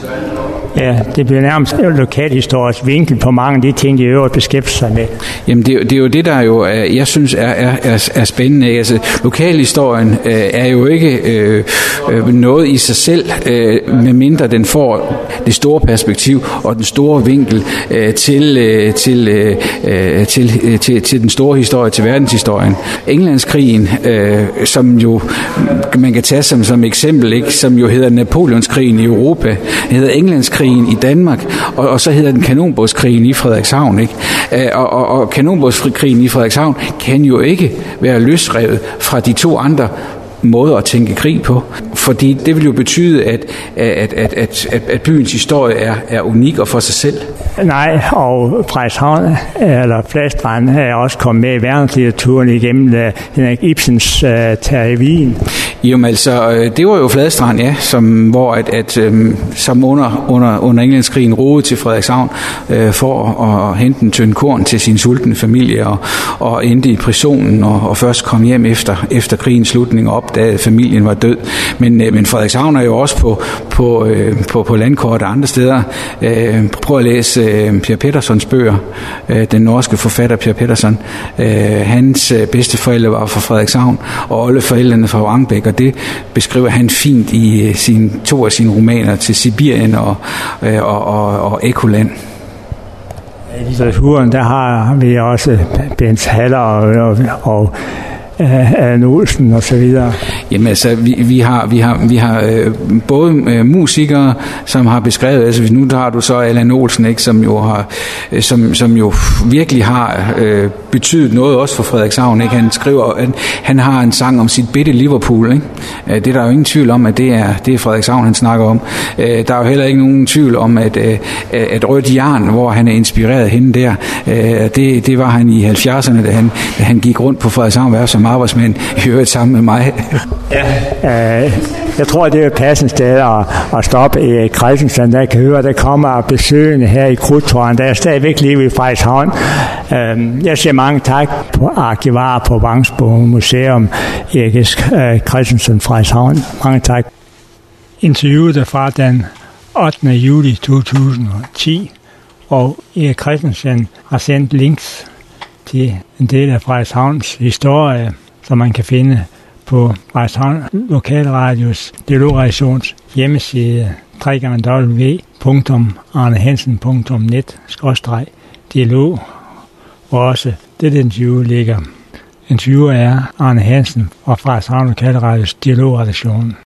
Ja, det bliver nærmest lokalhistorisk vinkel på mange af de ting, de øvrigt beskæftiger sig med. Jamen, det, det er jo det, der jo, jeg synes, er, er, er spændende. Altså, lokalhistorien øh, er jo ikke øh, noget i sig selv, øh, medmindre den får det store perspektiv og den store vinkel øh, til, øh, til, øh, til, øh, til, til den store historie, til verdenshistorien. Englandskrigen, øh, som jo man kan tage som, som eksempel, ikke, som jo hedder Napoleonskrigen i Europa, hedder Englandskrigen i Danmark, og, og så hedder den kanonbådskrigen i Frederikshavn, ikke? Og, og, og kanonbådskrigen i Frederikshavn kan jo ikke være løsrevet fra de to andre måder at tænke krig på, fordi det vil jo betyde, at, at, at, at, at byens historie er, er unik og for sig selv. Nej, og Frederikshavn, eller Fladstrand, er også kommet med i verdenslitteraturen igennem uh, Henrik Ibsens uh, Terje Vigen. Jo, altså, det var jo Fladstrand, ja, som, hvor at, at, um, som under, under, under Englandskrigen roede til Frederikshavn uh, for at, at hente en tynd korn til sin sultne familie, og, og endte i prisionen, og, og først kom hjem efter, efter krigens slutning op, da familien var død. Men, men Frederikshavn er jo også på, på, på, på landkort og andre steder. Prøv at læse Per Petterssons bøger. Den norske forfatter Per Pettersson. Hans bedsteforældre var fra Frederikshavn, og alle forældrene fra Vrangbæk, og det beskriver han fint i sin, to af sine romaner til Sibirien og, og, og, og Ekoland. I litteraturen, der har vi også Bent Haller og, og, og Allan Olsen og så videre. Jamen altså, vi, vi har, vi har, vi har øh, både øh, musikere, som har beskrevet, altså hvis nu har du så Allan Olsen, ikke, som jo har, øh, som, som jo virkelig har øh, betydet noget også for Frederikshavn, ikke? Han skriver, han, han har en sang om sit bitte Liverpool, ikke? Øh, det er der jo ingen tvivl om, at det er, det er Frederikshavn, han snakker om. Øh, der er jo heller ikke nogen tvivl om, at, øh, at Rødt Jern, hvor han er inspireret hende der, øh, det, det var han i halvfjerdserne, da han, da han gik rundt på Frederikshavn Værft som arbejdsmænd, i øvrigt sammen med mig. Ja, øh, jeg tror, det er et passende sted at, at stoppe i Christensen. Der kan høre, der kommer besøgende her i Krudtårn. Der er stadigvæk liv i Frederikshavn. Øh, jeg siger mange tak på arkivar på Bangsbo Museum, Erik Christensen, Frederikshavn. Mange tak. Interviewet er fra den ottende juli to tusind og ti, og Erik Christensen har sendt links til en del af Frederikshavns historie, som man kan finde på Frederikshavn Lokalradios dialogredaktions hjemmeside w w w punktum arnehansen punktum net skråstreg dialog, hvor også dette interview ligger. Interviewer er Arne Hansen fra Frederikshavn Lokalradios dialogredaktion.